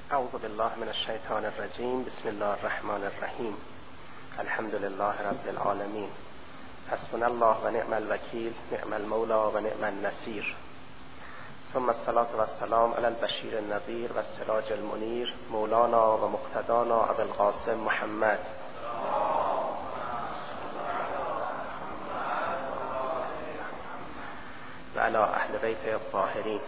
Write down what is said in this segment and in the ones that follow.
اعوذ بالله من الشیطان الرجیم. بسم الله الرحمن الرحیم. الحمد لله رب العالمین. حسبنا الله و نعم الوکیل، نعم المولا و نعم النصیر. ثم الصلاة و السلام علی البشیر النذیر و السراج المنیر، مولانا و مقتدانا ابو القاسم محمد و علی اهل بیت الطاهرین.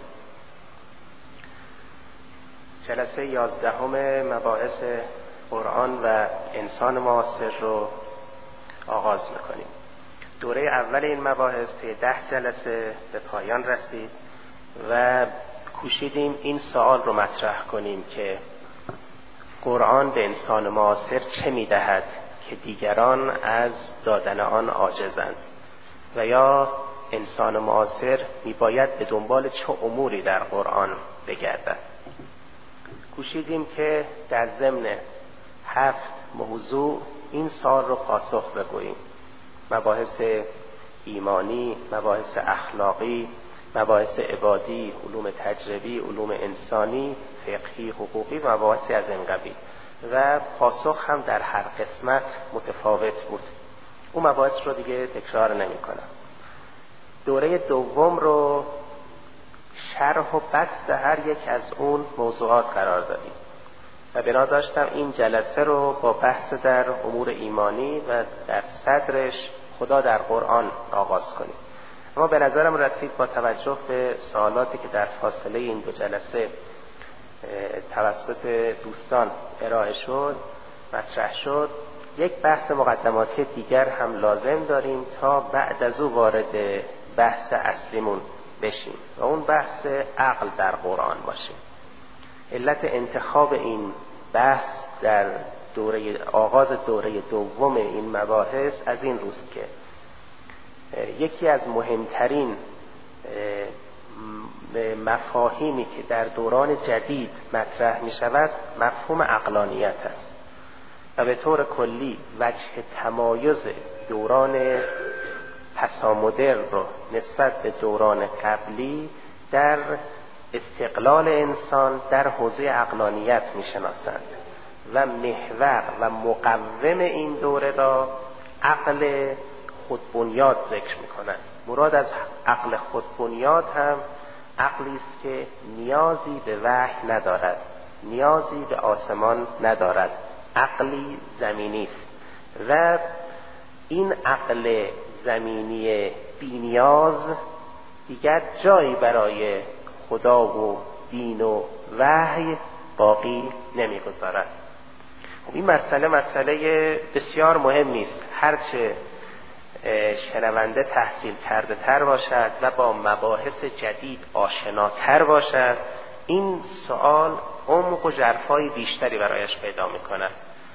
جلسه 11 مباحث قرآن و انسان معاصر رو آغاز میکنیم. دوره اول این مباحث 10 جلسه به پایان رسید و کوشیدیم این سوال رو مطرح کنیم که قرآن به انسان معاصر چه میدهد که دیگران از دادن آن عاجزند و یا انسان معاصر میباید به دنبال چه اموری در قرآن بگردد. کوشیدیم که در ضمن 7 موضوع این سوال رو پاسخ بگوییم: مباحث ایمانی، مباحث اخلاقی، مباحث عبادی، علوم تجربی، علوم انسانی، فقهی، حقوقی و مباحثی از این قبیل و پاسخ هم در هر قسمت متفاوت بود. اون مباحث رو دیگه تکرار نمی کنم. دوره دوم رو شرح و بسط هر یک از اون موضوعات قرار دادیم و بنا داشتم این جلسه رو با بحث در امور ایمانی و در صدرش خدا در قرآن آغاز کنیم. اما به نظرم رسید با توجه به سوالاتی که در فاصله این 2 جلسه توسط دوستان ارائه شد، مطرح شد، یک بحث مقدماتی دیگر هم لازم داریم تا بعد از او وارد بحث اصلیمون بشیم و اون بحث عقل در قرآن باشه. علت انتخاب این بحث در آغاز دوره دوم این مباحث از این روست که یکی از مهمترین مفاهیمی که در دوران جدید مطرح می شود مفهوم عقلانیت است و به طور کلی وجه تمایز دوران پسامدرن رو نسبت به دوران قبلی در استقلال انسان در حوزه عقلانیت می شناسند و محور و مقوم این دوره را عقل خودبنیاد ذکر می کنند. مراد از عقل خودبنیاد هم عقلی است که نیازی به وحی ندارد، نیازی به آسمان ندارد، عقلی زمینی است و این عقل زمینی بی‌نیاز دیگر جایی برای خدا و دین و وحی باقی نمی‌گذارد. این مسئله بسیار مهمی است. هرچه شنونده تحصیل کرده تر باشد و با مباحث جدید آشناتر باشد، این سوال عمق و ژرفای بیشتری برایش پیدا می‌کند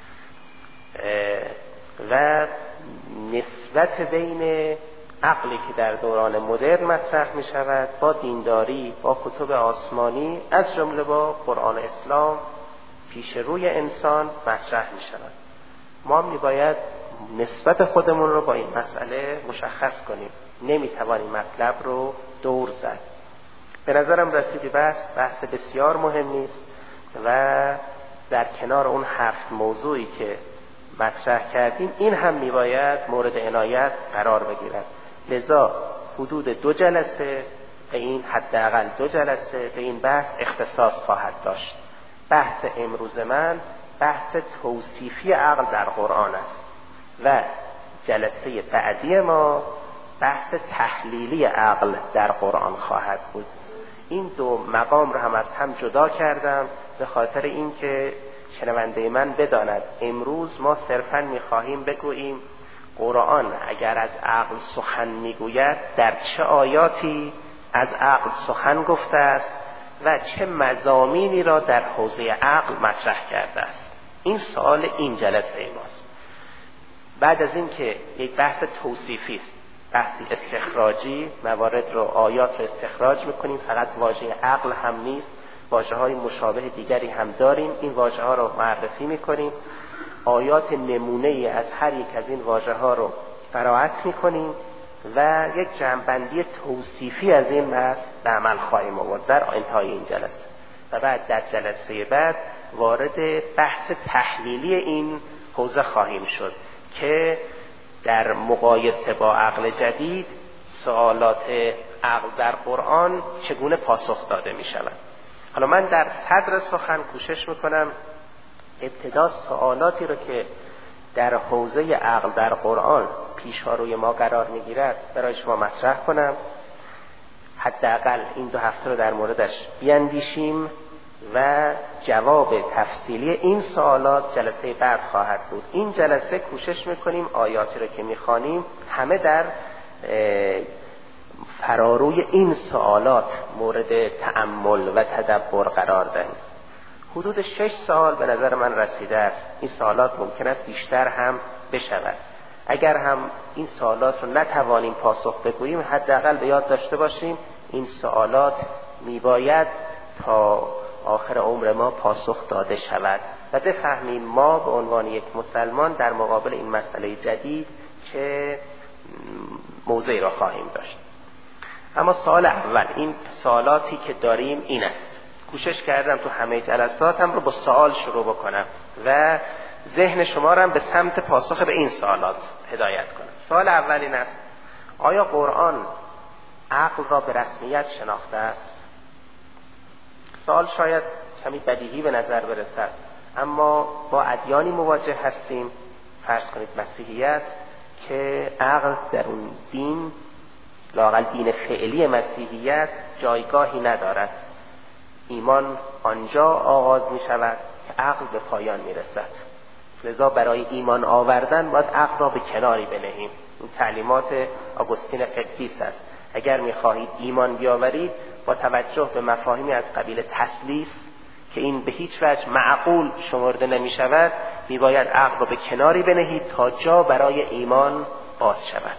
و نسبت بین عقلی که در دوران مدرن مطرح می شود با دینداری، با کتب آسمانی از جمله با قرآن اسلام پیش روی انسان مطرح می شود. ما می باید نسبت خودمون رو با این مسئله مشخص کنیم. نمی توانیم مطلب رو دور زد. به نظرم رسیدی بحث بسیار مهمی است و در کنار اون 7 موضوعی که مطرح کردیم این هم میباید مورد عنایت قرار بگیرد. لذا حدود 2 جلسه به این حداقل 2 جلسه به این بحث اختصاص خواهد داشت. بحث امروز من بحث توصیفی عقل در قرآن است و جلسه بعدی ما بحث تحلیلی عقل در قرآن خواهد بود. این 2 مقام رو هم از هم جدا کردم به خاطر اینکه شنونده من بداند امروز ما صرفاً می‌خواهیم بگوییم قرآن اگر از عقل سخن میگوید در چه آیاتی از عقل سخن گفته است و چه مضامینی را در حوزه عقل مطرح کرده است. این سوال این جلسه ماست. بعد از این که یک بحث توصیفی است، بحثی استخراجی، موارد رو آیات رو استخراج میکنیم، فقط واژه عقل هم نیست، واژه‌های مشابه دیگری هم داریم، این واژه‌ها رو معرفی میکنیم، آیات نمونه‌ای از هر یک از این واژه‌ها رو قرائت میکنیم و یک جمع‌بندی توصیفی از این بحث به عمل خواهیم آورد در انتهای این جلسه. و بعد در جلسه بعد وارد بحث تحلیلی این حوزه خواهیم شد که در مقایسه با عقل جدید سوالات عقل در قرآن چگونه پاسخ داده می شود. حالا من در صدر سخن کوشش میکنم ابتدا سوالاتی رو که در حوزه عقل در قرآن پیش‌روی ما قرار میگیرد برای شما مطرح کنم، حداقل این 2 هفته رو در موردش بیاندیشیم و جواب تفصیلی این سوالات جلسه بعد خواهد بود. این جلسه کوشش میکنیم آیاتی رو که میخوانیم همه در فراروی این سوالات مورد تأمل و تدبر قرار دهیم. حدود 6 سال به نظر من رسیده است. این سوالات ممکن است بیشتر هم بشود. اگر هم این سوالات رو نتوانیم پاسخ بگوییم، حداقل به یاد داشته باشیم این سوالات میباید تا آخر عمر ما پاسخ داده شود و بفهمیم ما به عنوان یک مسلمان در مقابل این مسئله جدید چه موضعی را خواهیم داشت. اما سوال اول، این سوالاتی که داریم این است. کوشش کردم تو همه جلساتم رو با سوال شروع بکنم و ذهن شما رو هم به سمت پاسخ به این سوالات هدایت کنم. سوال اول این است: آیا قرآن عقل را به رسمیت شناخته است؟ سوال شاید کمی بدیهی به نظر برسد، اما با ادیانی مواجه هستیم، فرض کنید مسیحیت، که عقل در اون دین، لااقل دین فعلی مسیحیت، جایگاهی ندارد. ایمان آنجا آغاز می شود که عقل به پایان می رسد. لذا برای ایمان آوردن باید عقل را به کناری بنهیم. این تعلیمات آگوستین قدیس است. اگر می خواهید ایمان بیاورید با توجه به مفاهیمی از قبیل تسلیف که این به هیچ وجه معقول شمرده نمی شود، می باید عقل را به کناری بنهید تا جا برای ایمان باز شود.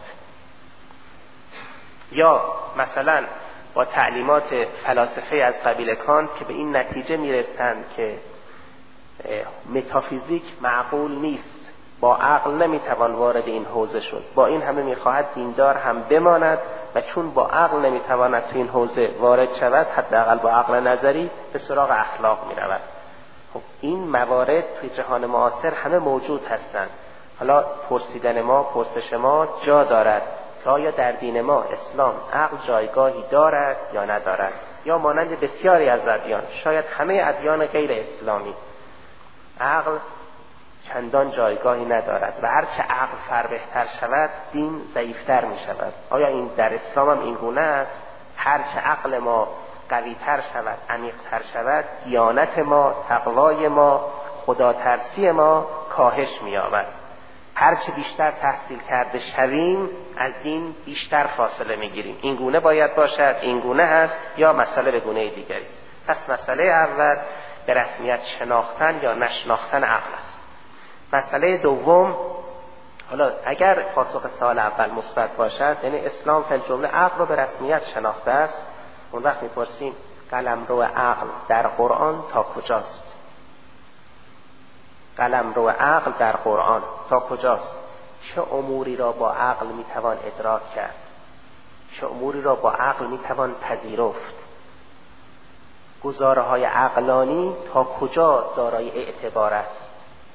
یا مثلا با تعلیمات فلاسفه از قبیل کانت که به این نتیجه میرسند که متافیزیک معقول نیست، با عقل نمیتوان وارد این حوزه شد، با این همه میخواهد دیندار هم بماند و چون با عقل نمیتواند تو این حوزه وارد شود، حداقل با عقل نظری به سراغ اخلاق میرود. خب این موارد توی جهان معاصر همه موجود هستند. حالا پرسیدن ما، پرسش ما جا دارد که آیا در دین ما اسلام عقل جایگاهی دارد یا ندارد، یا مانند بسیاری از ادیان، شاید همه ادیان غیر اسلامی، عقل چندان جایگاهی ندارد و هرچه عقل فربهتر شود دین ضعیفتر می شود. آیا این در اسلام هم این گونه است؟ هرچه عقل ما قویتر شود، عمیقتر شود، دیانت ما، تقوای ما، خدا ترسی ما کاهش می یابد. هرچه بیشتر تحصیل کرده شویم از دین بیشتر فاصله میگیریم. این گونه باید باشد، این گونه هست، یا مسئله به گونه دیگری. پس مسئله اول به رسمیت شناختن یا نشناختن عقل است. مسئله دوم، حالا اگر پاسخ سوال اول مثبت باشد، یعنی اسلام فی الجمله عقل رو به رسمیت شناخته است، اون وقت میپرسیم قلمرو عقل در قرآن تا کجاست؟ قلمرو عقل در قرآن تا کجاست؟ چه اموری را با عقل میتوان ادراک کرد؟ چه اموری را با عقل میتوان پذیرفت؟ گزاره های عقلانی تا کجا دارای اعتبار است؟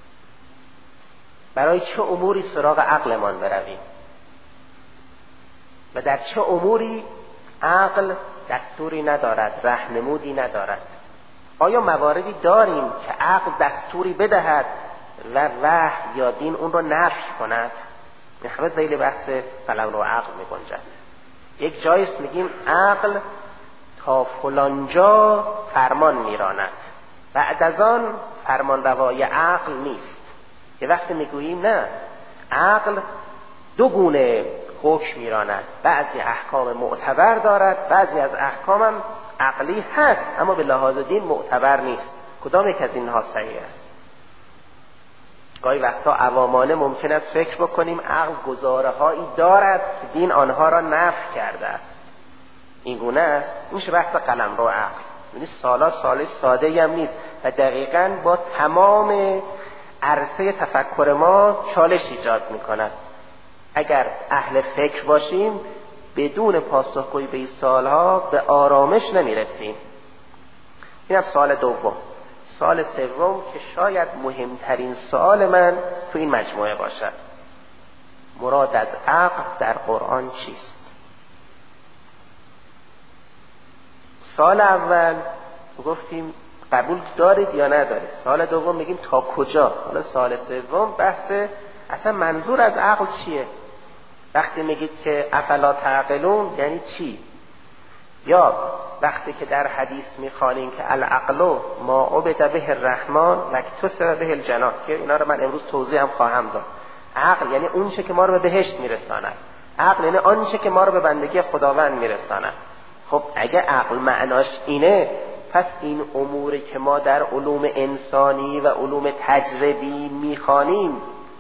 برای چه اموری سراغ عقلمان برویم؟ و در چه اموری عقل دستوری ندارد، راهنمودی ندارد؟ آیا مواردی داریم که عقل دستوری بدهد و وحی یا دین اون رو نفی کند؟ همه ذیل بحث قلمرو عقل می گنجد. یک جایست میگیم عقل تا فلانجا فرمان میراند، بعد از آن فرمان روای عقل نیست. یه وقتی میگوییم نه، عقل دو گونه حکم میراند، بعضی احکام معتبر دارد، بعضی از احکامم عقلی هست اما به لحاظ دین معتبر نیست. کدام یک از اینها صحیح است؟ گاهی وقتا عوامانه ممکن است فکر بکنیم عقل گزاره هایی دارد که دین آنها را نفی کرده است. این گونه است. میشه بحث قلمرو عقل. یعنی سال ساده هم نیست و دقیقاً با تمام عرصه تفکر ما چالش ایجاد میکند. اگر اهل فکر باشیم بدون پاسخگویی به این سوالها به آرامش نمیرسیم. اینم سوال دوم. سوال سوم که شاید مهمترین سوال من تو این مجموعه باشد: مراد از عقل در قرآن چیست؟ سال اول گفتیم قبول دارید یا ندارید. سال دوم میگیم تا کجا. حالا سال سوم بحث اصلا منظور از عقل چیه. وقتی میگید که افلا تعقلون یعنی چی؟ یا وقتی که در حدیث میخوانیم که العقل ما عبد به الرحمن و اکتسب به الجنان، که اینا رو من امروز توضیح هم خواهم داد. عقل یعنی اون چه که ما رو به بهشت میرساند. عقل یعنی آن چه که ما رو به بندگی خداوند میرساند. خب اگه عقل معناش اینه، پس این اموری که ما در علوم انسانی و علوم تجربی میخوانیم،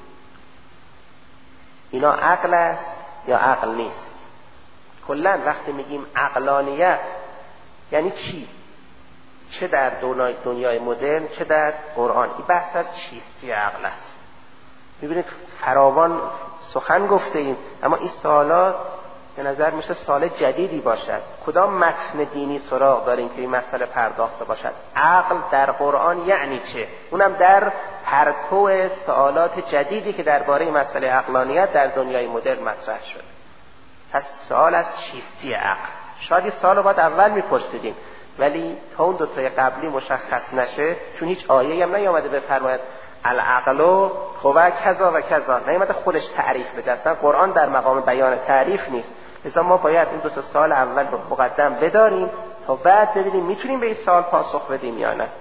اینا عقل است یا عقل نیست؟ کلا وقتی میگیم عقلانیت یعنی چی؟ چه در دنیای مدرن چه در قرآن. این بحث از چیستی عقل است. میبینید فراوان سخن گفته ایم، اما این سوالات به نظر میشه سوال جدیدی باشد. کدام متن دینی سراغ داریم که این مسئله پرداخته باشد؟ عقل در قرآن یعنی چه؟ اونم در پرتو سوالات جدیدی که درباره مسئله عقلانیت در دنیای مدرن مطرح شده. پس سوال از چیستی عقل. شاید این سوال رو باید اول میپرسیدیم، ولی تا اون دوتای قبلی مشخص نشه، چون هیچ آیه‌ای هم نیامده بفرماید العقل هو کذا و کذا، نیامده خودش تعریف بده. اصلا قرآن در مقام بیان تعریف نیست. لذا ما باید این دو تا سوال اول رو مقدم بداریم تا بعد ببینیم میتونیم به این سوال پاسخ بدیم یا نه.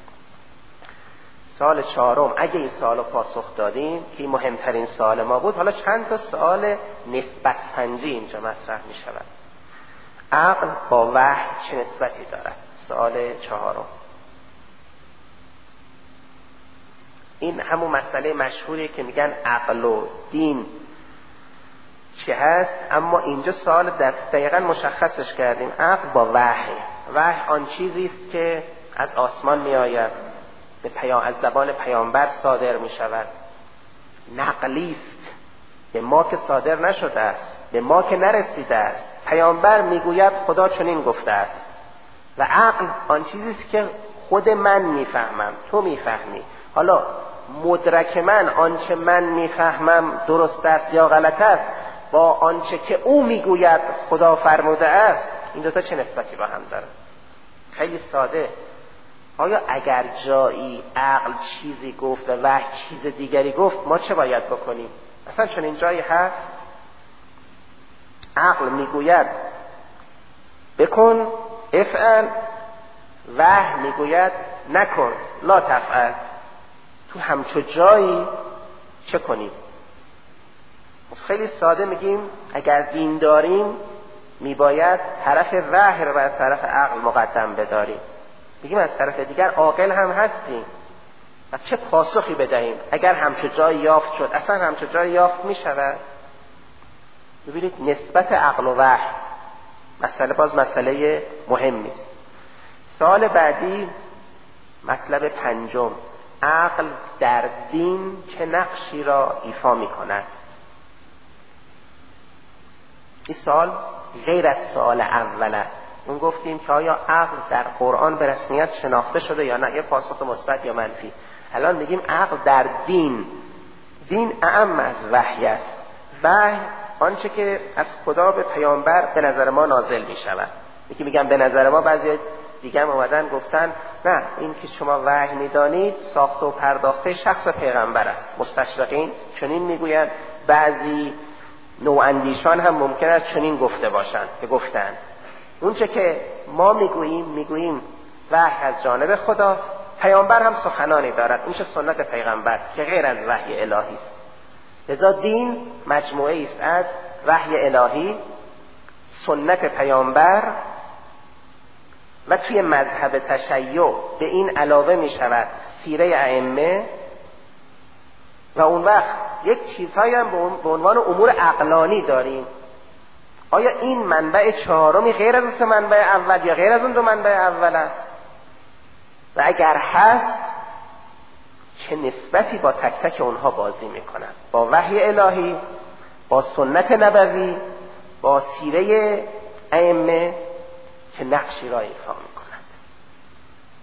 سوال چهارم، اگه این سوال رو پاسخ دادیم که این مهمترین سوال ما بود، حالا چند تا سوال نسبت سنجی اینجا مطرح می شود. عقل با وحی چه نسبتی دارد؟ سوال چهارم. این همون مسئله مشهوریه که میگن عقل و دین چه هست، اما اینجا سوال دقیقا مشخصش کردیم. عقل با وحی. وحی آن چیزی است که از آسمان می آید، از زبان پیامبر صادر می شود. نقلی است، به ما که صادر نشده است، به ما که نرسیده است. پیامبر میگوید خدا چنین گفته است. و عقل آن چیزی است که خود من میفهمم، تو میفهمی. حالا مدرک من، آنچه من میفهمم درست است یا غلط است، با آنچه که او میگوید خدا فرموده است، این دوتا چه نسبتی با هم داره؟ خیلی ساده. آیا اگر جایی عقل چیزی گفت و وحی چیز دیگری گفت، ما چه باید بکنیم؟ اصلا چون این جایی هست عقل میگوید بکن افعل، وحی میگوید نکن لا تفعل. تو همچو جایی چه کنیم؟ خیلی ساده میگیم اگر دین داریم میباید طرف وحی رو بر طرف عقل مقدم بداریم. میگیم از طرف دیگر عاقل هم هستیم و چه پاسخی بدهیم اگر همچو جای یافت شد؟ اصلا همچو جای یافت میشود؟ ببینید نسبت عقل و وحی مسئله باز مسئله مهمی است. سال بعدی مطلب پنجم، عقل در دین چه نقشی را ایفا میکند؟ این سال غیر از سال اول است. اون گفتیم که آیا عقل در قرآن به رسمیت شناخته شده یا نه، یه پاسخ مثبت یا منفی. الان میگیم عقل در دین. دین اعم از وحی است. وحی آنچه که از خدا به پیامبر به نظر ما نازل میشود. یکی میگن به نظر ما، بعضی دیگه هم اومدن گفتن نه، این که شما وحی میدانید ساخته و پرداخته شخص پیغمبره. مستشرقین چنین میگویند، بعضی نواندیشان هم ممکن است چنین گفته باشند که گفتند اون چه که ما میگوییم وحی از جانب خداست، پیامبر هم سخنانی دارد، اون چه سنت پیغمبر که غیر از وحی الهی است. لذا دین مجموعه است از وحی الهی، سنت پیامبر و توی مذهب تشیع به این علاوه می شود سیره ائمه، و اون وقت یک چیزهایی هم به عنوان امور عقلانی داریم. آیا این منبع چهارمی غیر از سه منبع اول یا غیر از اون دو منبع اول است؟ و اگر هست چه نسبتی با تک تک اونها بازی میکنند؟ با وحی الهی، با سنت نبوی، با سیره ائمه چه نقشی را ایفا میکنند؟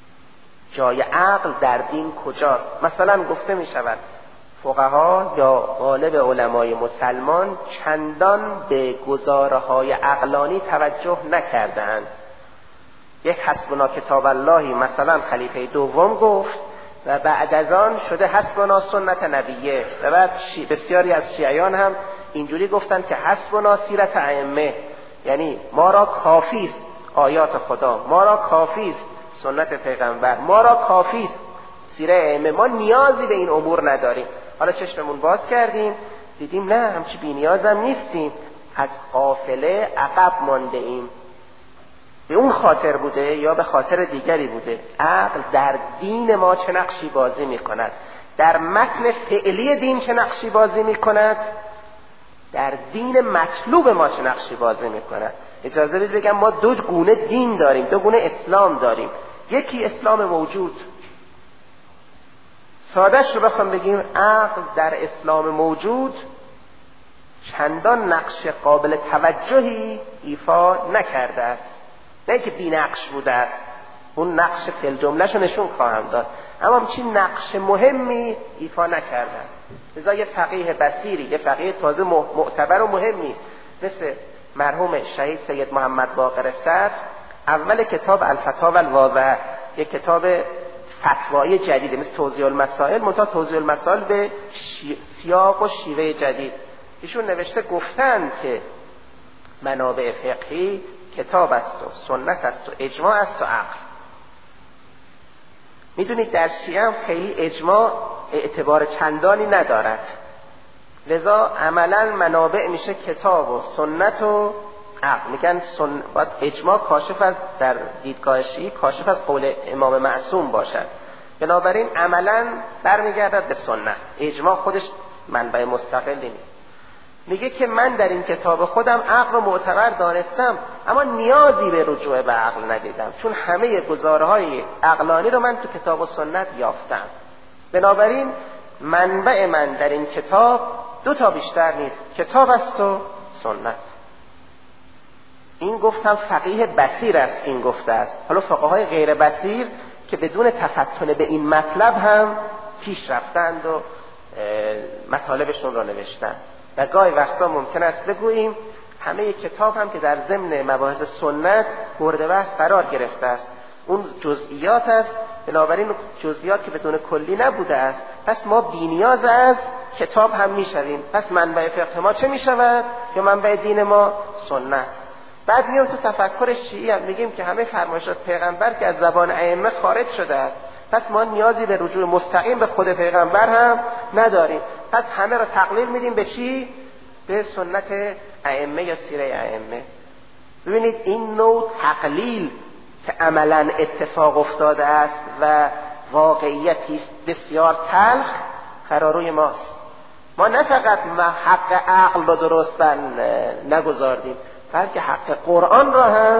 جای عقل در دین کجاست. مثلا گفته می شود فقها یا غالب علمای مسلمان چندان به گزاره‌های عقلانی توجه نکردند. یک حسبنا کتاب اللهی مثلا خلیفه دوم گفت و بعد از آن شده حسبنا سنت نبیه، و بعد بسیاری از شیعیان هم اینجوری گفتن که حسبنا سیرت ائمه، یعنی ما را کافی است آیات خدا، ما را کافی است سنت پیغمبر، ما را کافی است سیره ائمه، ما نیازی به این امور نداریم. حالا چشممون باز کردیم دیدیم نه، همچی بی نیازم نیستیم، از قافله عقب مانده ایم. به اون خاطر بوده یا به خاطر دیگری بوده؟ عقل در دین ما چه نقشی بازی می کند؟ در متن فعلی دین چه نقشی بازی می کند؟ در دین مطلوب ما چه نقشی بازی می کند؟ اجازه بدید بگم ما دو گونه دین داریم، دو گونه اسلام داریم. یکی اسلام موجود، سادهش رو بخوام بگیم عقل در اسلام موجود چندان نقش قابل توجهی ایفا نکرده است، نه که بی نقش بوده است، اون نقش فل جمله‌شو نشون خواهم داد، اما همچین نقش مهمی ایفا نکردن. لذا یه فقیه بصیری، یه فقیه تازه معتبر و مهمی مثل مرحوم شهید سید محمد باقر صدر، اول کتاب الفتاوی الواضحه، یک کتاب فتوای جدیده مثل توضیح المسائل، منتها توضیح المسائل به سیاق و شیوه جدید. ایشون نوشته گفتن که منابع فقهی کتاب است و سنت است و اجماع است و عقل. میدونید در شیعه هم خیلی اجماع اعتبار چندانی ندارد، لذا عملا منابع میشه کتاب و سنت و عقل. میگن باید اجماع کاشف از، در دیدگاه شیعی کاشف از قول امام معصوم باشد، بنابراین عملا برمیگردد به سنت، اجماع خودش منبع مستقلی نیست. میگه که من در این کتاب خودم عقل رو معتبر دانستم اما نیازی به رجوع به عقل ندیدم، چون همه گزارهای عقلانی رو من تو کتاب و سنت یافتم، بنابراین منبع من در این کتاب دو تا بیشتر نیست، کتاب است و سنت. این گفتم فقیه بصیر است این گفته است. حالا فقهای غیر بصیر که بدون تفتن به این مطلب هم پیش رفتند و مطالبشون رو نوشتند. و گاهی وقتا ممکن است بگوییم همه کتاب هم که در ضمن مباحث سنت مورد بحث قرار گرفته است، اون جزئیات است، بنابراین جزئیات که بدون کلی نبوده است، پس ما بی‌نیاز از کتاب هم میشویم. پس منبع فقه ما چه میشود؟ یا منبع دین ما سنت. بعد میام تو تفکر شیعی هم میگیم که همه فرمایشات پیغمبر که از زبان ائمه خارج شده است، پس ما نیازی به رجوع مستقیم به خود پیغمبر هم نداریم، پس همه را تقلیل میدیم به چی؟ به سنت ائمه یا سیره ائمه. ببینید این نوع تقلیل که عملا اتفاق افتاده است و واقعیتی بسیار تلخ قراروی ماست. ما نه فقط حق عقل را درست نگذاردیم، بلکه حق قرآن را هم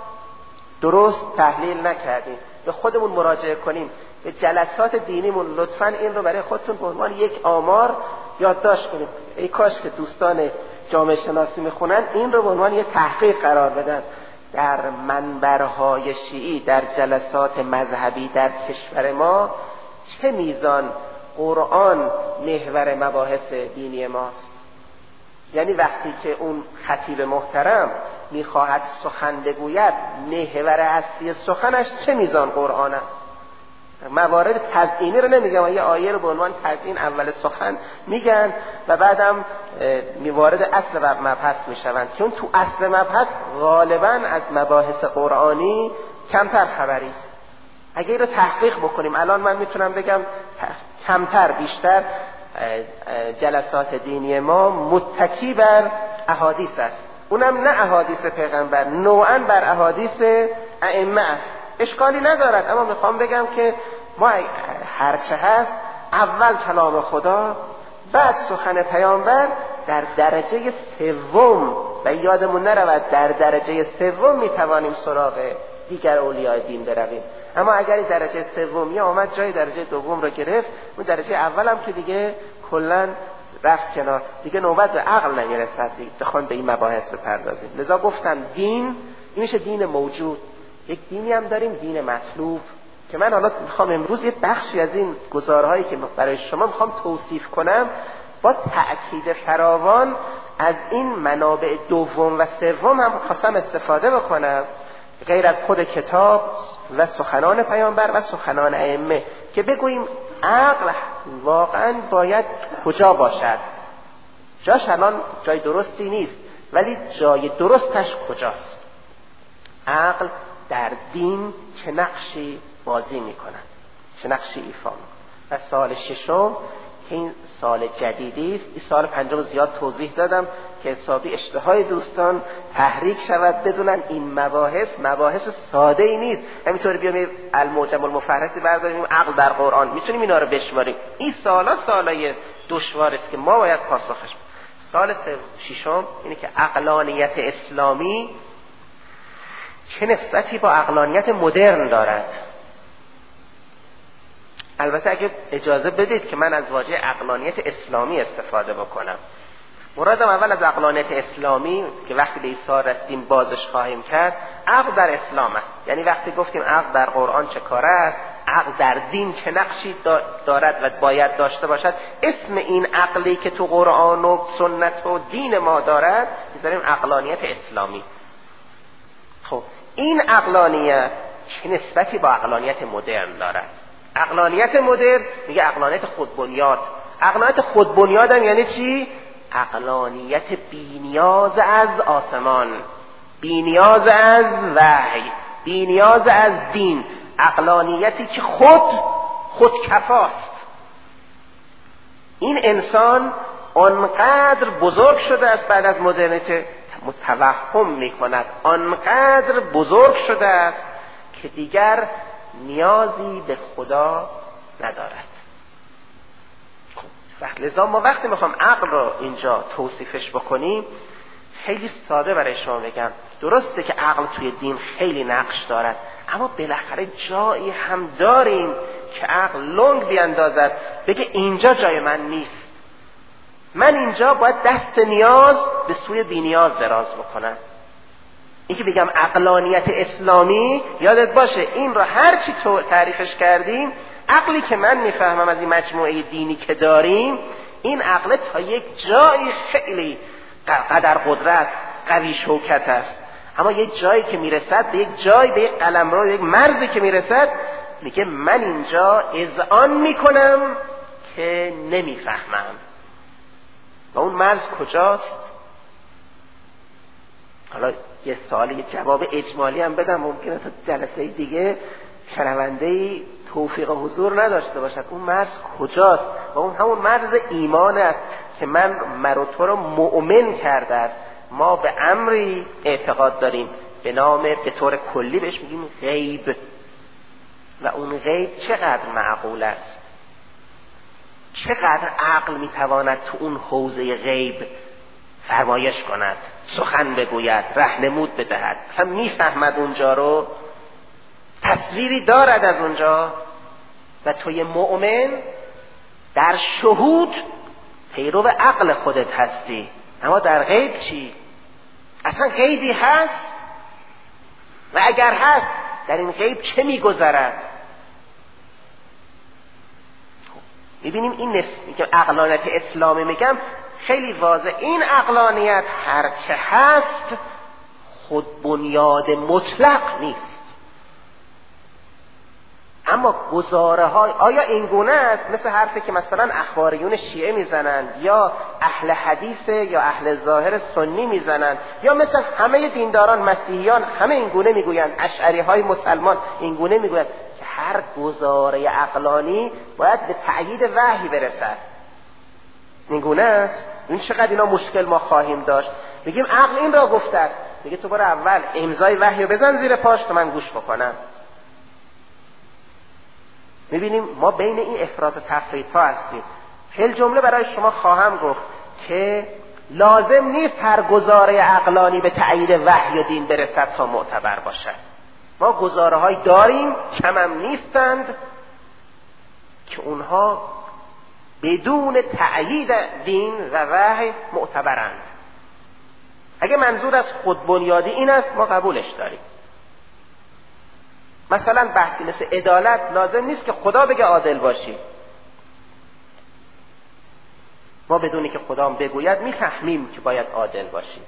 درست تحلیل نکردیم. به خودمون مراجعه کنیم، به جلسات دینیمون لطفاً این رو برای خودتون به عنوان یک آمار یادداشت کنید. ای کاش که دوستان جامعه شناسی میخونن این رو به عنوان یک تحقیق قرار بدن. در منبرهای شیعی، در جلسات مذهبی در کشور ما چه میزان قرآن محور مباحث دینی ماست؟ یعنی وقتی که اون خطیب محترم میخواهد سخن بگوید، محور اصلی سخنش چه میزان قرآن است؟ موارد تزیینی رو نمیگم، یه آیه رو به عنوان تزیین اول سخن میگن و بعدم میوارد اصل و مبحث میشوند، چون تو اصل مبحث غالبا از مباحث قرآنی کمتر خبری است. اگه این رو تحقیق بکنیم، الان من میتونم بگم کمتر بیشتر جلسات دینی ما متکی بر احادیث است، اونم نه احادیث پیغمبر، نوعاً بر احادیث ائمه است. اشکالی ندارد، اما میخوام بگم که ما هرچه هست اول کلام خدا، بعد سخن پیامبر، در درجه سوم، و یادمون نرود در درجه سوم میتوانیم سراغ دیگر اولیاء دین برویم. اما اگر درجه سومی آمد جای درجه دوم رو گرفت، اون درجه اول هم که دیگه کلن رفت کنار، دیگه نوبت به عقل نمیرسد بخوان به این مباحث بپردازیم. لذا گفتم دین این میشه دین موجود. یک دینی هم داریم دین مطلوب، که من حالا میخوام امروز یه بخشی از این گزارهایی که برای شما میخوام توصیف کنم با تأکید فراوان از این منابع دوم و سوم هم خواستم استفاده بکنم، غیر از خود کتاب و سخنان پیامبر و سخنان ائمه، که بگوییم عقل واقعا باید کجا باشد. جاش الان جای درستی نیست، ولی جای درستش کجاست؟ عقل در دین چه نقشی بازی میکنه، چه نقشی ایفا میکنه؟ و سال ششم که این سال جدیدی است، این سال پنجم زیاد توضیح دادم که حسابی اشتهای دوستان تحریک شود بدونن این مباحث ساده ای نیست. همینطوری بیام المعجم المفرسی برداریم عقل در قرآن، میتونیم اینا رو بشماریم. این سالای دشوار است که ما باید پاسخش بدیم. سال ششم اینه که عقلانیت اسلامی چه نسبتی با عقلانیت مدرن دارد. البته اگه اجازه بدید که من از واژه عقلانیت اسلامی استفاده بکنم. مرادم اول از عقلانیت اسلامی که وقتی به ایثار رسیدیم بازش خواهیم کرد، عقل در اسلام است. یعنی وقتی گفتیم عقل در قرآن چه کاره است، عقل در دین چه نقشی دارد و باید داشته باشد، اسم این عقلی که تو قرآن و سنت و دین ما دارد میذاریم عقلانیت اسلامی. خب این عقلانیت چه نسبتی با عقلانیت مدرن دارد؟ عقلانیت مدرن میگه عقلانیت خودبنیاد. عقلانیت خودبنیاد هم یعنی چی؟ عقلانیت بینیاز از آسمان، بینیاز از وحی، بینیاز از دین، عقلانیتی که خودکفاست. این انسان آنقدر بزرگ شده است بعد از مدرنیته، توهم میکند آنقدر بزرگ شده است که دیگر نیازی به خدا ندارد. لذا ما وقتی میخوام عقل رو اینجا توصیفش بکنیم خیلی ساده برای شما بگم، درسته که عقل توی دین خیلی نقش دارد، اما بالاخره جایی هم داریم که عقل لنگ بیاندازد بگه اینجا جای من نیست، من اینجا باید دست نیاز به سوی بی‌نیاز دراز بکنم. این که بگم عقلانیت اسلامی، یادت باشه این رو هر چی تو تعریفش کردیم، عقلی که من میفهمم از این مجموعه دینی که داریم، این عقل تا یک جایی خیلی قدر قدرت قوی شوکت است، اما یک جایی که میرسد به یک جای، به یک قلمرو، به یک مرزی که میرسد میگه من اینجا اذعان میکنم که نمیفهمم. و اون مرز کجاست؟ حالا یه سوالی یه جواب اجمالی هم بدم، ممکنه تا جلسه دیگه شنونده‌ای توفیق حضور نداشته باشد. اون مرز کجاست؟ و اون همون مرز ایمان است که من و تو رو مؤمن کرده است. ما به امری اعتقاد داریم به نام، به طور کلی بهش میگیم غیب، و اون غیب چقدر معقول است، چقدر عقل میتواند تو اون حوزه غیب فرمایش کند، سخن بگوید، راهنمود بدهد. هم میفهمد اونجا رو، تصویری دارد از اونجا، و توی مؤمن در شهود پیرو عقل خودت هستی. اما در غیب چی؟ اصلا غیبی هست؟ و اگر هست در این غیب چه میگذرد؟ میبینیم این نسبی که عقلانیت اسلامی میگم خیلی واضح. این عقلانیت هرچه هست خود بنیاد مطلق نیست، اما گزاره های آیا این گونه است مثل حرفی که مثلا اخباریون شیعه میزنند، یا اهل حدیث یا اهل ظاهر سنی میزنند، یا مثل همه دینداران مسیحیان همه این گونه میگویند، اشعری های مسلمان این گونه میگویند که هر گزاره عقلانی باید به تأیید وحی برسد؟ این گونه است؟ این چقدر اینا مشکل ما خواهیم داشت. میگیم عقل این را گفته است، میگه تو برو اول امضای وحی رو بزن زیر پاش تا من گوش بکنم. میبینیم ما بین این افراط و تفریط ها هستیم. فی جمله برای شما خواهم گفت که لازم نیست هر گزاره عقلانی به تأیید وحی و دین برسد تا معتبر باشد. ما گزاره های داریم، کم هم نیستند، که اونها بدون تأیید دین و وحی معتبرند. اگه منظور از خودبنیادی این است، ما قبولش داریم. مثلا بحثی مثل عدالت لازم نیست که خدا بگه عادل باشی. ما بدونی که خدا بگوید میفهمیم که باید عادل باشیم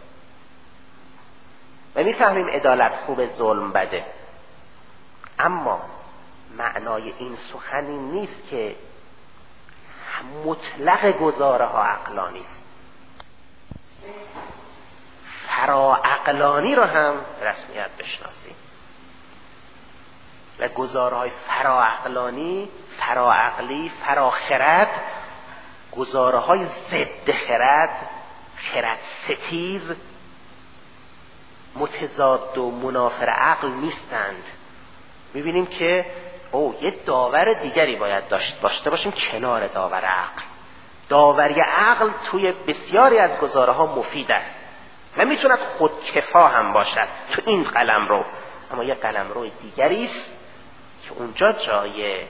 و میفهمیم عدالت خوبه، ظلم بده. اما معنای این سخن این نیست که مطلق گزاره ها عقلانی، فرا عقلانی رو هم رسمیت بشناسیم و گزاره های فرا عقلانی، فرا عقلی، فرا خرد، گزاره های ضد خرد، خرد ستیز، متضاد و منافر عقل نیستند. میبینیم که یه داور دیگری باید داشته باشیم کنار داور عقل. داوری عقل توی بسیاری از گزاره ها مفید است و میتوند خودکفا هم باشد تو این قلمرو، اما یه قلمرو دیگری است که اونجا جای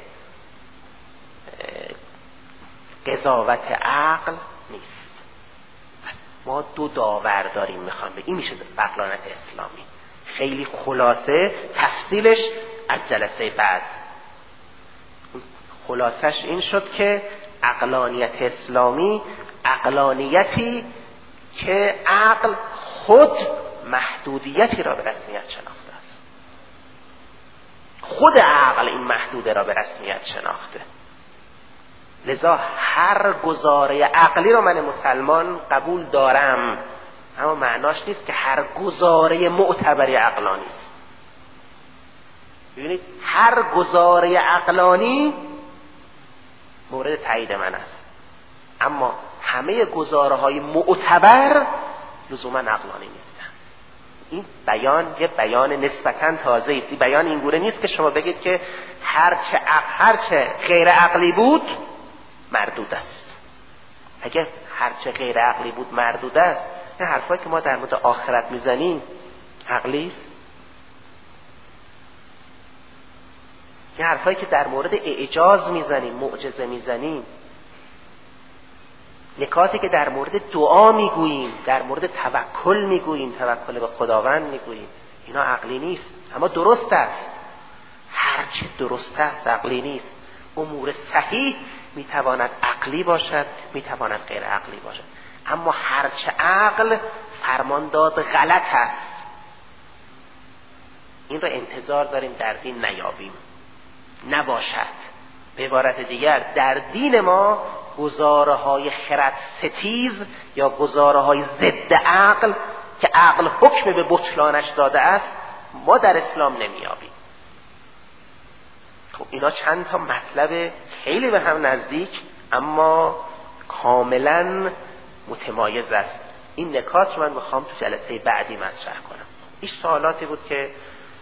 قضاوت عقل نیست. ما دو داور داریم، میخوام بگم این میشه عقلانیت اسلامی. خیلی خلاصه تفصیلش از جلسه بعد. خلاصش این شد که عقلانیت اسلامی عقلانیتی که عقل خود محدودیتی را به رسمیت شناخته است. خود عقل این محدوده را به رسمیت شناخته. لذا هر گزاره عقلی رو من مسلمان قبول دارم، اما معناش نیست که هر گزاره معتبری عقلانی است. ببینید هر گزاره عقلانی مورد تایید من است، اما همه گزاره های معتبر لزوما عقلانی نیستن. این بیان یه بیان نسبتاً تازه است. این بیان این گونه نیست که شما بگید که هرچه غیر عقلی بود مردود است. اگه هرچه غیر عقلی بود مردود است، این حرفایی که ما در مورد آخرت میزنیم عقلی است؟ این حرفایی که در مورد اعجاز میزنیم، معجزه میزنیم، نکاتی که در مورد دعا میگوییم، در مورد توکل میگوییم، توکل به خداوند میگوییم، اینا عقلی نیست. اما درست است. هرچه درست است عقلی نیست. امور صحیح میتواند عقلی باشد، میتواند غیر عقلی باشد، اما هرچه عقل فرمان داد غلط است. این را انتظار داریم در دین نیابیم، نباشد. به عبارت دیگر در دین ما گزاره های خرد ستیز یا گزاره های ضد عقل که عقل حکم به بطلانش داده است ما در اسلام نمیابیم. خب اینا چند تا مطلب خیلی به هم نزدیک اما کاملا متمایز است. این نکات رو من میخوام تو جلسه بعدی مطرح کنم. این سوالاتی بود که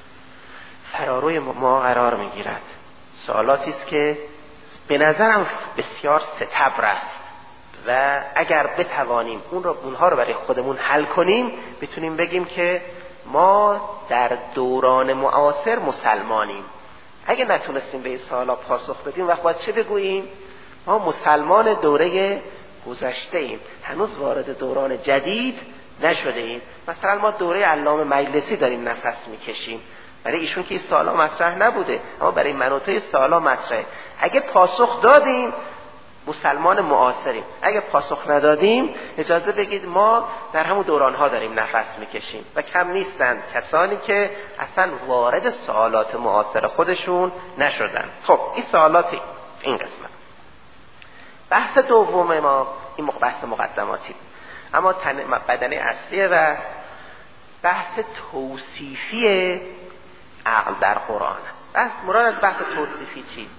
فراروی ما قرار میگیرد. سوالاتی است که به نظرم بسیار ستبر است و اگر بتوانیم اونها رو برای خودمون حل کنیم بتونیم بگیم که ما در دوران معاصر مسلمانیم. اگه نتونستیم به این سوالا پاسخ بدیم وقت باید چه بگوییم؟ ما مسلمان دوره گذشته ایم، هنوز وارد دوران جدید نشده ایم. مثلا ما دوره علامه مجلسی داریم نفس میکشیم. برای ایشون که این سوالا مطرح نبوده، اما برای مناطق سوالا مطرحه. اگه پاسخ دادیم مسلمان معاصریم، اگه پاسخ ندادیم اجازه بگید ما در همون دورانها داریم نفس میکشیم و کم نیستن کسانی که اصلا وارد سوالات معاصر خودشون نشدن. خب این سوالات این قسمت. بحث دوم ما این بحث مقدماتی، اما بدنه اصلیه و بحث توصیفی عقل در قرآن. بس مراد از بحث توصیفی چیست؟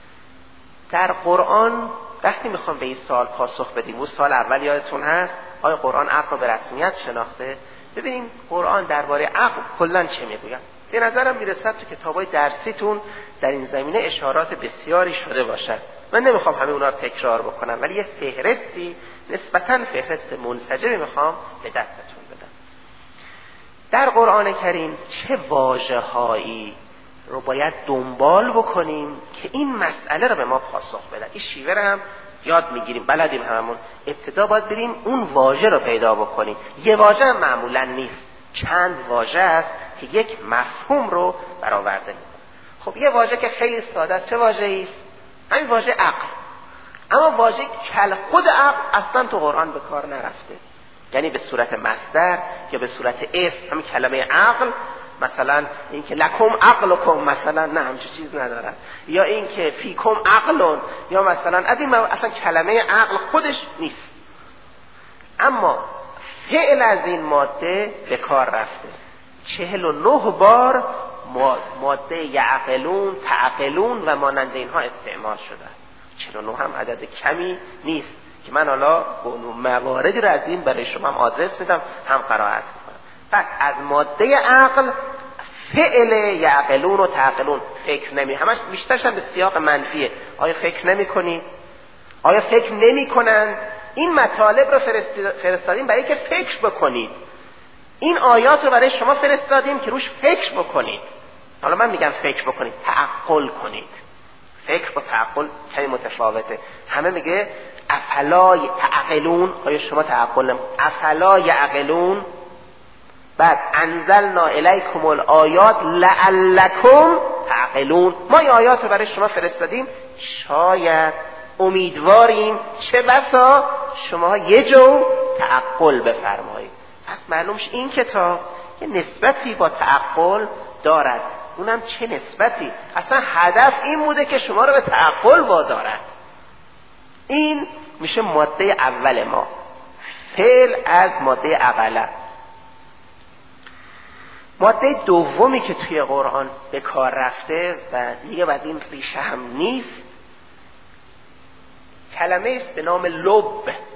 در قرآن وقتی میخوام به این سوال پاسخ بدیم، اون سوال اول یادتون هست آیا قرآن عقل رو به رسمیت شناخته؟ ببینیم قرآن درباره عقل کلا چه میگوید. به نظرم میرسد تو کتابای درسیتون در این زمینه اشارات بسیاری شده باشد. من نمیخوام همه اونا رو تکرار بکنم، ولی یه فهرستی نسبتاً فهرست منسجمی میخوام به دستتون بدم. در قرآن کریم چه واژه‌هایی رو باید دنبال بکنیم که این مسئله رو به ما پاسخ بده؟ این شیوه رو هم یاد میگیریم، بلدیم هممون. ابتدا باید بریم اون واژه رو پیدا بکنیم. یه واژه هم معمولا نیست، چند واژه است که یک مفهوم رو برآورده می‌کنه. خب یه واژه که خیلی ساده است، چه واژه‌ای است؟ همین واژه عقل. اما واژه خود عقل اصلا تو قرآن به کار نرفته، یعنی به صورت مصدر یا به صورت اسم. همین کلمه عقل، مثلا این که لکم عقلکم، مثلا نه همچین چیز ندارد، یا این که فیکم عقلون، یا مثلا از این اصلا کلمه عقل خودش نیست. اما فعل از این ماده به کار رفته. 49 بار ماده یعقلون، تعقلون و مانند اینها استعمال شده. 49 هم عدد کمی نیست که من حالا مواردی رو از این برای شما هم آدرس میدم، هم قرائت میکنم. پس از ماده عقل فعل یعقلون و تعقلون فکر نمی، همش بیشترش هم به سیاق منفیه. آیا فکر نمی کنی؟ آیا فکر نمی کنن؟ این مطالب رو فرستادیم برای که فکر بکنید. این آیات رو برای شما فرستادیم که روش فکر بکنید. حالا من میگم فکر بکنید، تعقل کنید. فکر با تعقل کمی متفاوته. همه میگه افلا تعقلون، آیا شما تعقل نمی؟ افلا یعقلون. بعد انزلنا الیکم الآیات لعلکم تعقلون. ما این آیات رو برای شما فرستادیم شاید، امیدواریم چه بسا شما یه جو تعقل بفرمایید. پس معلومش این کتاب یه نسبتی با تعقل دارد. اونم چه نسبتی؟ اصلا هدف این بوده که شما رو به تعقل وادارد. این میشه ماده اول ما، فعل از ماده عقله. ماده دومی که توی قرآن به کار رفته و دیگه بعد این ریشه هم نیست، کلمه است به نام لب.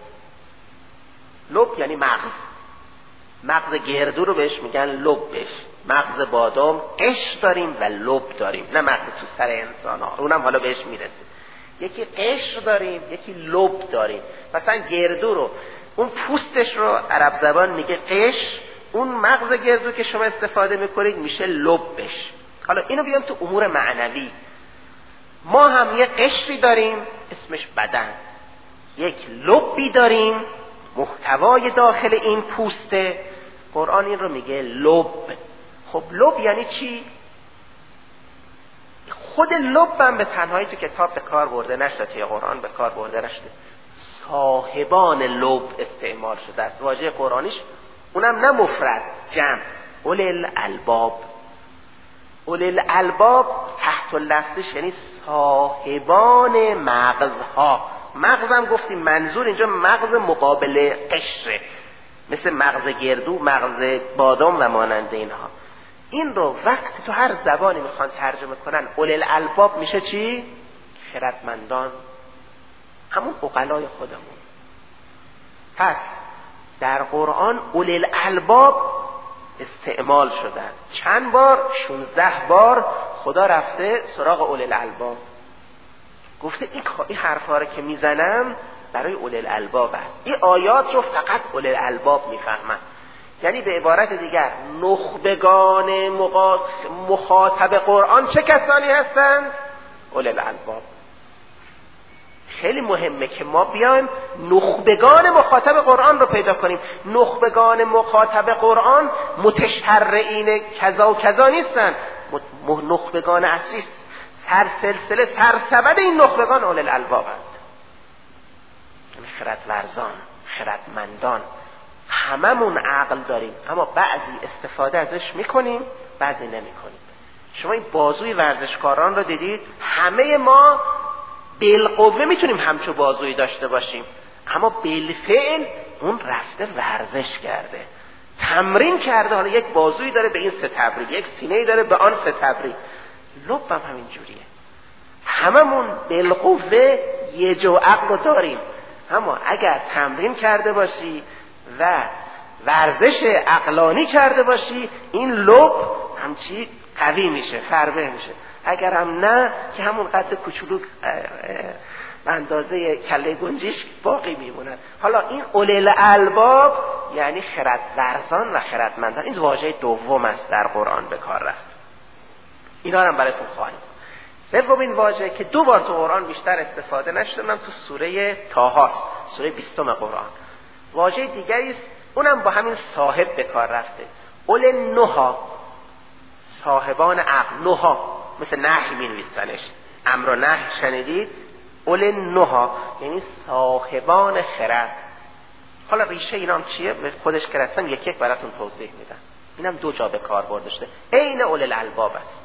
لب یعنی مغز. مغز گردو رو بهش میگن لبش. مغز بادام قشر داریم و لب داریم، نه مغز تو سر انسان ها، اونم حالا بهش میرسه. یکی قشر داریم، یکی لب داریم. مثلا گردو رو، اون پوستش رو عرب زبان میگه قشر، اون مغز گردو که شما استفاده میکنید میشه لبش. حالا اینو بیام تو امور معنوی. ما هم یه قشری داریم اسمش بدن، یک لبی داریم محتوای داخل این پوسته. قرآن این رو میگه لب. خب لب یعنی چی؟ خود لب هم به تنهایی تو کتاب به کار برده نشده، توی قرآن به کار برده نشده. صاحبان لب استعمال شده است. واژه قرآنیش اونم نه مفرد، جمع، اولي الالباب. اولي الالباب تحت لفظش یعنی صاحبان مغزها. مغزم گفتیم منظور اینجا مغز مقابل قشره، مثل مغز گردو، مغز بادام و مانند اینها. این رو وقتی تو هر زبانی میخوان ترجمه کنن، اولي الالباب میشه چی؟ خردمندان، همون عقلای خودمون. پس در قرآن اولی الالباب استعمال شدن. چند بار؟ 16 بار خدا رفته سراغ اولی الالباب، گفته این حرفا رو که میزنم برای اولی الالباب هست. این آیات رو فقط اولی الالباب میفهمن. یعنی به عبارت دیگر نخبگان مخاطب قرآن چه کسانی هستند؟ اولی الالباب. خیلی مهمه که ما بیایم نخبگان مخاطب قرآن رو پیدا کنیم. نخبگان مخاطب قرآن متشرعین کذا و کذا نیستن. نخبگان اصلی سرسلسله سرسبد این نخبگان اولي الالباب هست، یعنی خردورزان، خردمندان. هممون عقل داریم اما بعضی استفاده ازش میکنیم، بعضی نمیکنیم. شما این بازوی ورزشکاران رو دیدید؟ همه ما بالقوه میتونیم همچو بازویی داشته باشیم، اما بالفعل اون رفته ورزش کرده، تمرین کرده، حالا یک بازویی داره به این ستبری، یک سینه‌ای داره به آن ستبری. لب هم همین جوریه. هممون بالقوه یه جو عقل داریم، اما اگر تمرین کرده باشی و ورزش عقلانی کرده باشی، این لب همچی قوی میشه، فربه میشه. اگر هم نه که همون قد کوچولو به اندازه کله گنجیش باقی میمونن. حالا این اولی الالباب یعنی خردورزان و خردمندان. این واژه دوم است در قرآن به کار رفت. اینا رو هم براتون خواهیم. سومین واژه که دو بار تو قرآن بیشتر استفاده نشده، اونم تو سوره طه است، سوره 20 قرآن. واژه دیگری است، اونم با همین صاحب به کار رفته. اولی نها، صاحبان عقل. نها مثل نهی می نویسنش، امر و نهی شنیدید، اول نها یعنی صاحبان خرد. حالا ریشه اینام چیه؟ به خودش که رسم یک یک براتون توضیح میدم. اینم دو جا به کار برده شده، عین اول الالباب است.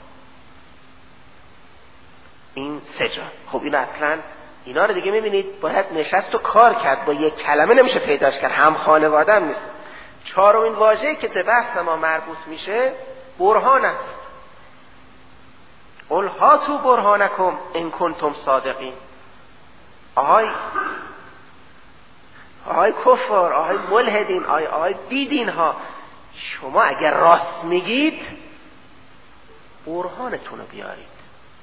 این سه جا. خب این اصلا اینا رو دیگه میبینید باید نشست و کار کرد، با یک کلمه نمیشه پیداش کرد، هم خانواده هم نیست. چهارمین واژه‌ای که به بحث ما مربوط میشه برهان است. قل هاتوا برهانکم ان کنتم صادقین. آهای کفار، آهای ملحدین، آهای بیدین ها، شما اگر راست میگید برهانتون رو بیارید.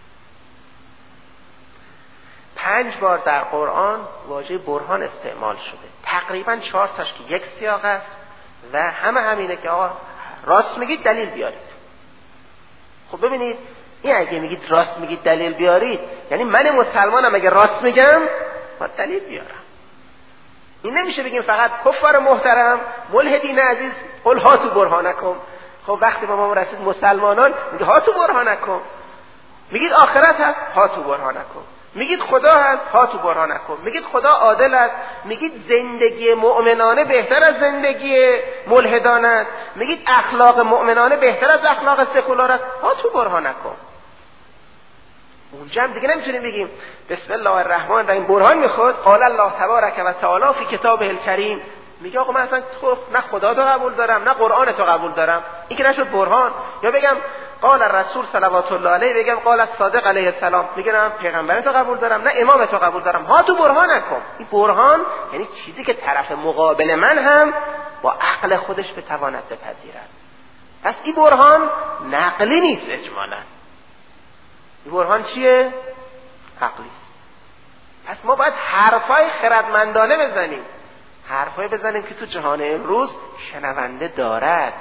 5 بار در قرآن واژه برهان استعمال شده، تقریبا 4 تاش که یک سیاق است و همینه که آقا راست میگید دلیل بیارید. خب ببینید، این اگه میگید راست میگید دلیل بیارید، یعنی من مسلمانم اگه راست میگم باید دلیل بیارم. این نمیشه بگیم فقط کفار محترم، ملحدین عزیز، قل هاتوا برهانکم. خب وقتی با ما رسید مسلمانان میگه هاتوا برهانکم، میگید آخرت هست، هاتوا برهانکم، میگید خدا هست، هاتوا برهانکم، میگید خدا عادل است، میگید زندگی مؤمنانه بهتر از زندگی ملحدانه است، میگید اخلاق مؤمنانه بهتر از اخلاق سکولار است، هاتوا برهانکم. اونجا هم دیگه نمیتونیم بگیم بسم الله الرحمن الرحیم برهان میخواد، قال الله تبارک و تعالی فی کتابه الکریم. میگه آقا من اصلا نه خدا تو قبول دارم نه قرآن تو قبول دارم، این که نشد برهان. یا بگم قال الرسول صلوات الله علیه، بگم قال الصادق علیه السلام، میگه نه پیغمبر تو قبول دارم نه امام تو قبول دارم، ها تو برهانکم. این برهان یعنی چیزی که طرف مقابل من هم با عقل خودش بتواند بپذیرد. پس این برهان نقلی نیست اجمالا. این برهان چیه؟ عقلی است. پس ما باید حرفای خردمندانه بزنیم، حرفای بزنیم که تو جهان امروز شنونده دارد.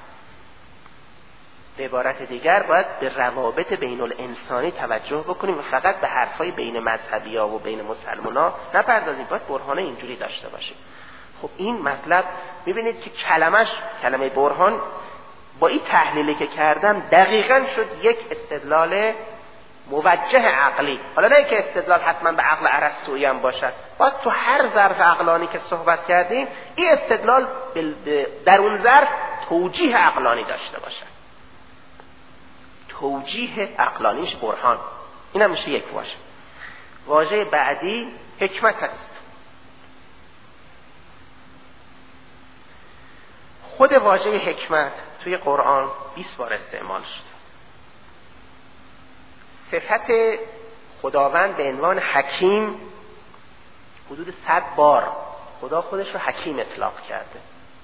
به عبارت دیگر باید به روابط بین الانسانی توجه بکنیم و فقط به حرفای بین مذهبی ها و بین مسلمان ها نپردازیم، باید برهانه اینجوری داشته باشیم. خب این مطلب میبینید که کلمه برهان با این تحلیلی که کردم دقیقاً شد یک استدلال موجه عقلی. حالا نه که استدلال حتما به عقل ارسطویی هم باشد، باید تو هر ظرف عقلانی که صحبت کردیم این استدلال در اون ظرف توجیه عقلانی داشته باشد. توجیه عقلانیش برهان. این هم میشه یک واژه. واژه بعدی حکمت است. خود واژه حکمت توی قرآن 20 بار استعمال شده. صفت خداوند به عنوان حکیم حدود 100 بار خدا خودش رو حکیم اطلاق کرده.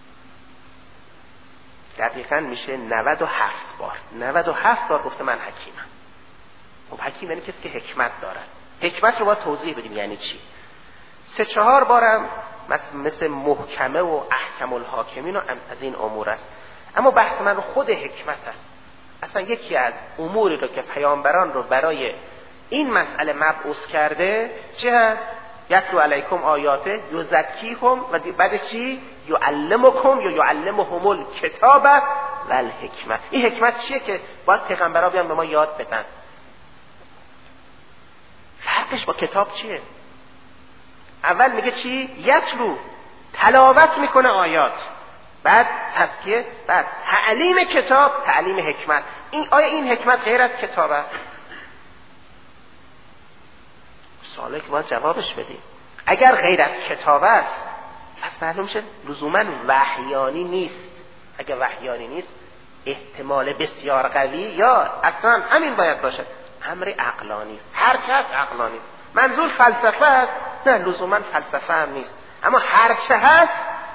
دقیقاً میشه 97 بار. 97 بار گفته من حکیمم. خب حکیم یعنی کسی که حکمت دارد. حکمت رو باید توضیح بدیم یعنی چی. 3-4 بارم مثل محکمه و احکم الحاکمین و از این امور است. اما بحث من رو خود حکمت است. اصلا یکی از اموری رو که پیامبران رو برای این مسئله مبعوث کرده چه هست؟ یتلو علیکم آیاته یزکیکم و بعدش چی؟ یعلمکم یا یعلمهم الکتاب و الحکمه. این حکمت چیه که باید پیغمبرها بیان به ما یاد بدن؟ فرقش با کتاب چیه؟ اول میگه چی؟ یتلو، تلاوت میکنه آیات، بعد تزکیه، بعد تعلیم کتاب، تعلیم حکمت. آیا این حکمت غیر از کتاب است؟ سوالی که باید جوابش بدیم. اگر غیر از کتاب است پس معلوم شد لزوما وحیانی نیست. اگر وحیانی نیست احتمال بسیار قوی یا اصلا همین باید باشه امر عقلانی است. هر چه هست عقلانی است. منظور فلسفه است؟ نه لزوما فلسفه هم نیست. اما هر چه هست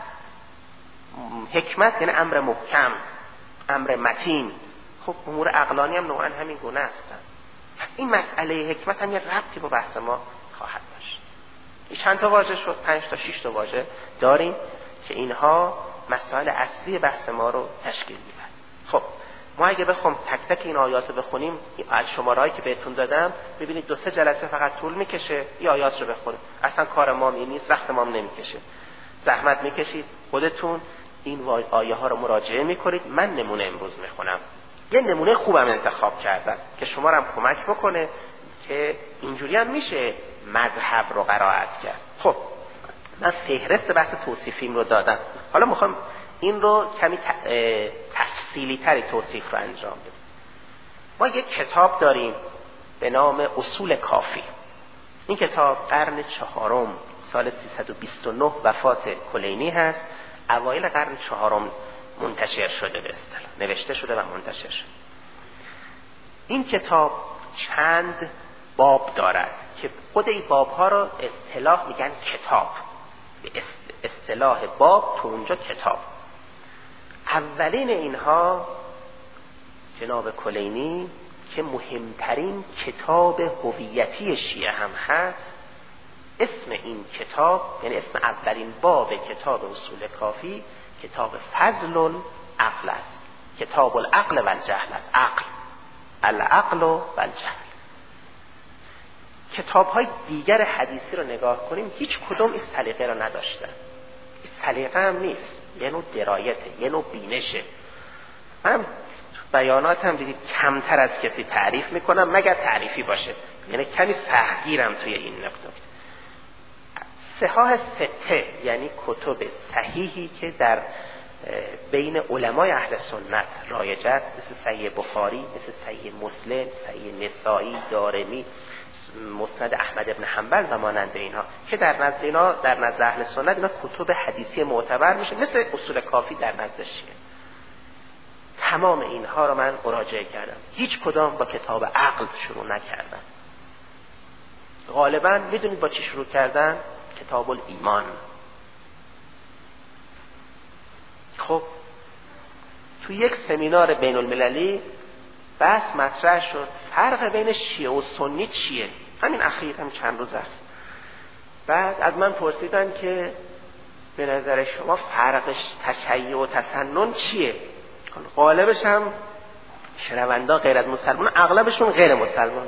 حکمت یعنی امر محکم، امر متین. خب امور عقلانی هم نوعا همین گونه هستند. این مسئله حکمت هم یه ربطی با بحث ما خواهد داشت. این چند تا واژه شد؟ 5 تا 6 تا واژه داریم که اینها مسائل اصلی بحث ما رو تشکیل میدن. خب ما اگه بخوام تک تک این آیات رو بخونیم، از شمارهایی که بهتون دادم میبینید 2-3 جلسه فقط طول میکشه این آیات رو بخونیم. اصلا کار ما این نیست، وقت ما هم نمیکشه. زحمت میکشید خودتون این آیه ها رو مراجعه میکنید. من نمونه امروز میخونم یه نمونه خوبم انتخاب کردم که شما رو هم کمک بکنه که اینجوری هم میشه مذهب رو قرائت کرد. خب من فهرست بحث توصیفیم رو دادم، حالا میخوام این رو کمی تفصیلی تری توصیف رو انجام بدیم. ما یک کتاب داریم به نام اصول کافی. این کتاب قرن 4 سال 329 وفات کلینی هست، اوایل قرن 4 منتشر شده، به اصطلاح نوشته شده و منتشر شده. این کتاب چند باب دارد که خود این باب‌ها رو اصطلاح میگن کتاب، به اصطلاح باب تو اونجا کتاب. اولین اینها جناب کلینی که مهمترین کتاب هویتی شیعه هم هست، اسم این کتاب یعنی اسم اولین باب کتاب اصول کافی کتاب فضل العقل است. کتاب العقل و الجهل است. العقل و الجهل. کتاب های دیگر حدیثی رو نگاه کنیم هیچ کدوم این سلیقه رو نداشتن. این سلیقه هم نیست، یه نوع درایته، یه نوع بینشه. من بیاناتم دیدید کمتر از کسی تعریف میکنم مگر تعریفی باشه، یعنی کمی سختگیرم توی این نقطه. صحاح سته یعنی کتب صحیحی که در بین علمای اهل سنت رایج است، مثل صحیح بخاری، مثل صحیح مسلم، صحیح نسائی، دارمی، مسند احمد ابن حنبل و مانند اینها که در نزد اهل سنت اینا کتب حدیثی معتبر میشه، مثل اصول کافی در نزد شیعه. تمام اینها رو من مراجعه کردم، هیچ کدام با کتاب عقل شروع نکردم. غالبا میدونید با چی شروع کردن؟ کتاب الایمان. خب تو یک سمینار بین المللی بحث مطرح شد فرق بین شیعه و سنی چیه؟ همین اخیر هم چند روز است. بعد از من پرسیدن که به نظر شما فرقش تشیع و تسنن چیه؟ غالبش هم شنوندا غیر از مسلمان، اغلبشون غیر مسلمان.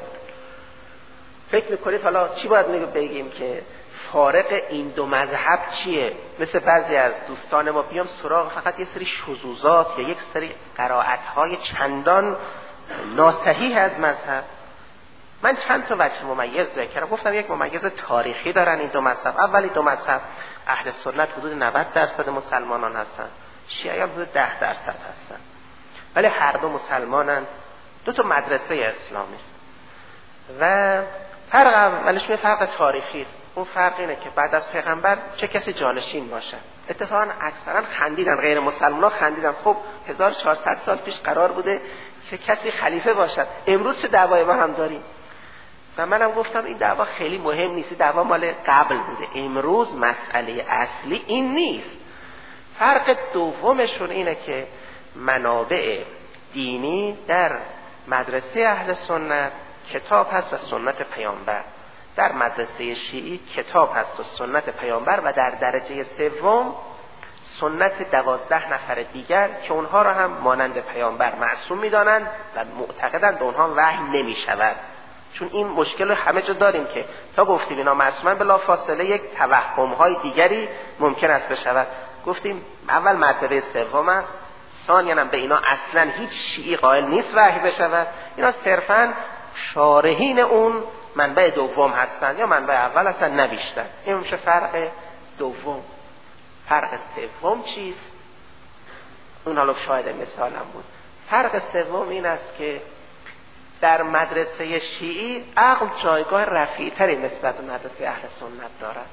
فکر میکنید حالا چی باید بگیم که فارق این دو مذهب چیه؟ مثل بعضی از دوستان ما بیام سراغ فقط یه سری شذوذات یا یک سری قرائت‌های چندان ناصحیح از مذهب. من چند تا وجه ممیز ذکر کردم. گفتم یک ممیز تاریخی دارن این دو مذهب. اولی دو مذهب اهل سنت حدود 90% مسلمانان هستن، شیعه هم حدود 10% هستن، ولی هر دو مسلمانن، دو تا مدرسه اسلامی است. و فرق اولش فرق تاریخی است. اون فرق اینه که بعد از پیغمبر چه کسی جانشین باشه. اتفاقا اکثرا خندیدن، غیر مسلمان‌ها خندیدن. خب 1400 سال پیش قرار بوده که کسی خلیفه باشد، امروز چه دعوای ما هم داریم. و منم گفتم این دعوا خیلی مهم نیست، دعوا مال قبل بوده، امروز مسئله اصلی این نیست. فرق دومشون اینه که منابع دینی در مدرسه اهل سنت کتاب هست و سنت پیامبر، در مدرسه شیعی کتاب هست و سنت پیامبر، و در درجه سوم سنت 12 نفر دیگر که اونها را هم مانند پیامبر معصوم می‌دانند و معتقدند به اونها وحی نمی‌شود. چون این مشکل رو همه جا داریم که تا گفتیم اینا معصومن بلا فاصله یک توهم‌های دیگری ممکن است بشود. گفتیم اول مرتبه سوم است، ثانیاً هم به اینا اصلاً هیچ شیعی قائل نیست وحی بشود، اینا صرفاً شارحین اون منبع دوم هستن یا منبع اول هستن، نه بیشتر. این میشه فرق دوم. فرق سوم چیست؟ اون حالا شاید مثالم بود. فرق سوم این است که در مدرسه شیعی عقل جایگاه رفیع‌تری نسبت به مدرسه اهل سنت دارد.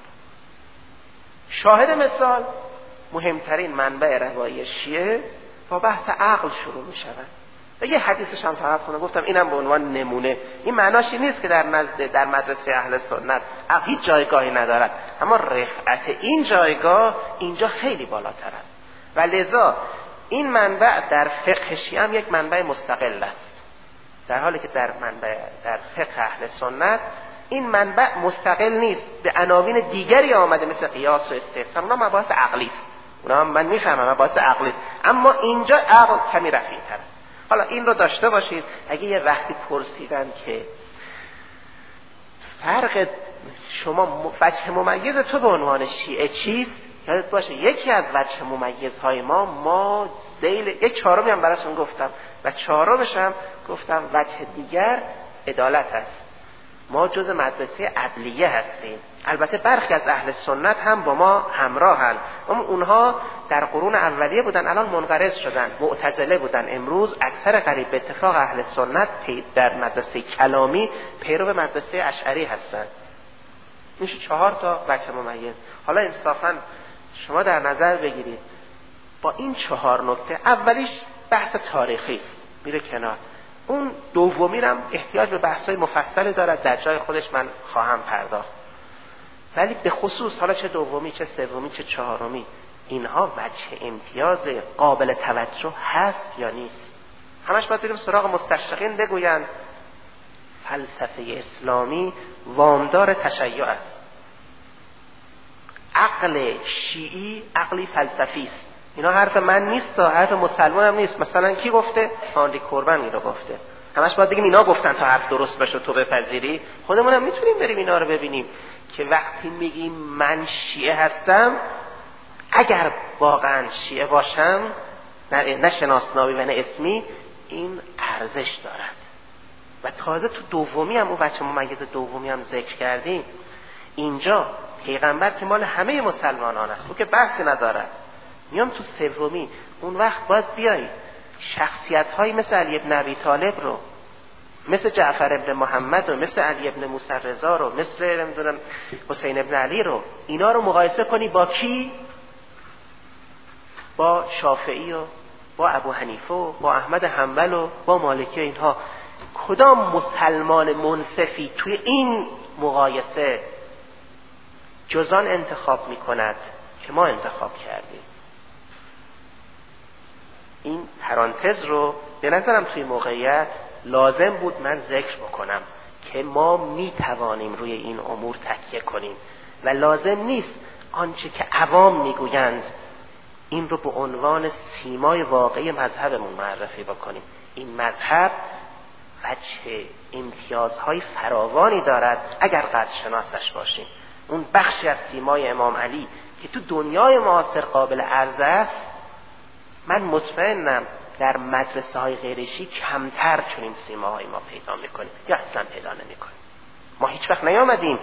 شاهد مثال، مهمترین منبع روایی شیعه با بحث عقل شروع می شود. یه حدیثش هم فقط خونم، گفتم اینم به عنوان نمونه. این معناش این نیست که در مدرسه اهل سنت عقل هیچ جایگاهی ندارد، اما رفعت این جایگاه اینجا خیلی بالاتر است و لذا این منبع در فقه شیعه هم یک منبع مستقل است، در حالی که در فقه اهل سنت این منبع مستقل نیست، به عناوین دیگری آمده مثل قیاس و استحسان. اونا مباحث عقلی است، اونا من میفهمم مباحث عقلی است، اما اینجا عقل کمی رفیع‌تر است. حالا این رو داشته باشید. اگه یه وقتی پرسیدن که فرق شما وجه ممیز تو به عنوان شیعه چیست، یادت باشه یکی از وجه ممیزهای ما ذیل، یک چهارمی هم براشون گفتم و چهارمش هم گفتم وجه دیگر عدالت است. ما جز مدرسه عدلیه هستیم. البته برخی از اهل سنت هم با ما همراهن، اما اونها در قرون اولیه بودن، الان منقرض شدن، معتزله بودن. امروز اکثر قریب به اتفاق اهل سنت در مدرسه کلامی پیرو مدرسه اشعری هستن. میشه 4 تا وجه ممیز. حالا انصافا شما در نظر بگیرید با این 4 نکته، اولیش بحث تاریخی است میره کنار، اون دومی هم احتیاج به بحث‌های مفصلی دارد، در جای خودش من خواهم پرداخت، ولی به خصوص حالا چه دومی چه سومی چه چهارمی اینها وجه امتیاز قابل توجه هست یا نیست. همش باید بریم سراغ مستشرقین بگویند فلسفه اسلامی وامدار تشیع است، عقل شیعی عقلی فلسفی است. اینا حرف من نیست، حرف مسلمان هم نیست. مثلا کی گفته؟ هانری کوربن اینو گفته. همش باید بگیم اینا گفتن تا حرف درست بشه تو بپذیری. خودمون هم میتونیم بریم اینا رو ببینیم که وقتی میگیم من شیعه هستم، اگر واقعا شیعه باشم، نه شناسنامه‌ای و نه اسمی، این ارزش دارد. و تازه تو دومی هم اون بچه ممیز دومی هم ذکر کردیم، اینجا پیغمبر که مال همه مسلمانان است، او که بحثی نداره. میام تو سومی، اون وقت باید بیایی شخصیت‌هایی مثل علی ابن ابی طالب رو، مثل جعفر ابن محمد رو، مثل علی ابن موسی رضا رو، مثل نمیدونم حسین ابن علی رو، اینا رو مقایسه کنی با کی؟ با شافعی و با ابو حنیفه و با احمد حنبل و با مالکی. اینها کدام مسلمان منصفی توی این مقایسه جزان انتخاب میکند که ما انتخاب کردیم؟ این پرانتز رو به نظرم توی موقعیت لازم بود من ذکر بکنم که ما میتوانیم روی این امور تکیه کنیم و لازم نیست آنچه که عوام میگویند این رو به عنوان سیمای واقعی مذهبمون معرفی بکنیم. این مذهب وجه امتیازهای فراوانی دارد اگر قدر شناسش باشیم. اون بخشی از سیمای امام علی که تو دنیای معاصر قابل عرض است، من مطمئنم در مدرسه های غیرشی کمتر چنین سیماهای ما پیدا میکنیم یا اصلا پیدا نمیکنیم. ما هیچ وقت نیامدیم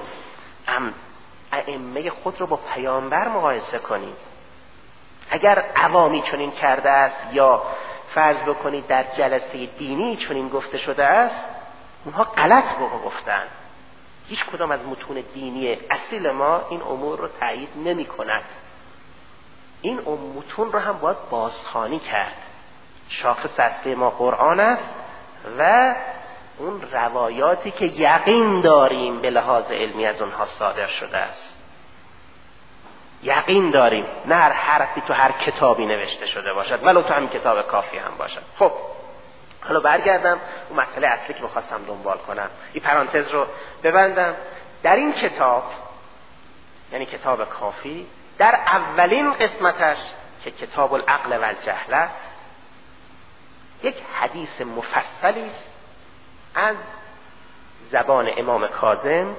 ائمه خود رو با پیامبر مقایسه کنیم. اگر عوامی چنین کرده است یا فرض بکنید در جلسه دینی چنین گفته شده است، اونها غلط گفتن. هیچ کدام از متون دینی اصیل ما این امور رو تایید نمی کند. این متون رو هم باید بازخوانی کرد. شاخص اصلی ما قرآن است و اون روایاتی که یقین داریم به لحاظ علمی از اونها صادر شده است. یقین داریم، نه هر حرفی تو هر کتابی نوشته شده باشد، ولو تو همین کتاب کافی هم باشد. خب حالا برگردم اون مسئله اصلی که می‌خواستم دنبال کنم، این پرانتز رو ببندم. در این کتاب، یعنی کتاب کافی، در اولین قسمتش که کتاب العقل و الجهل است، یک حدیث مفصلی از زبان امام کاظم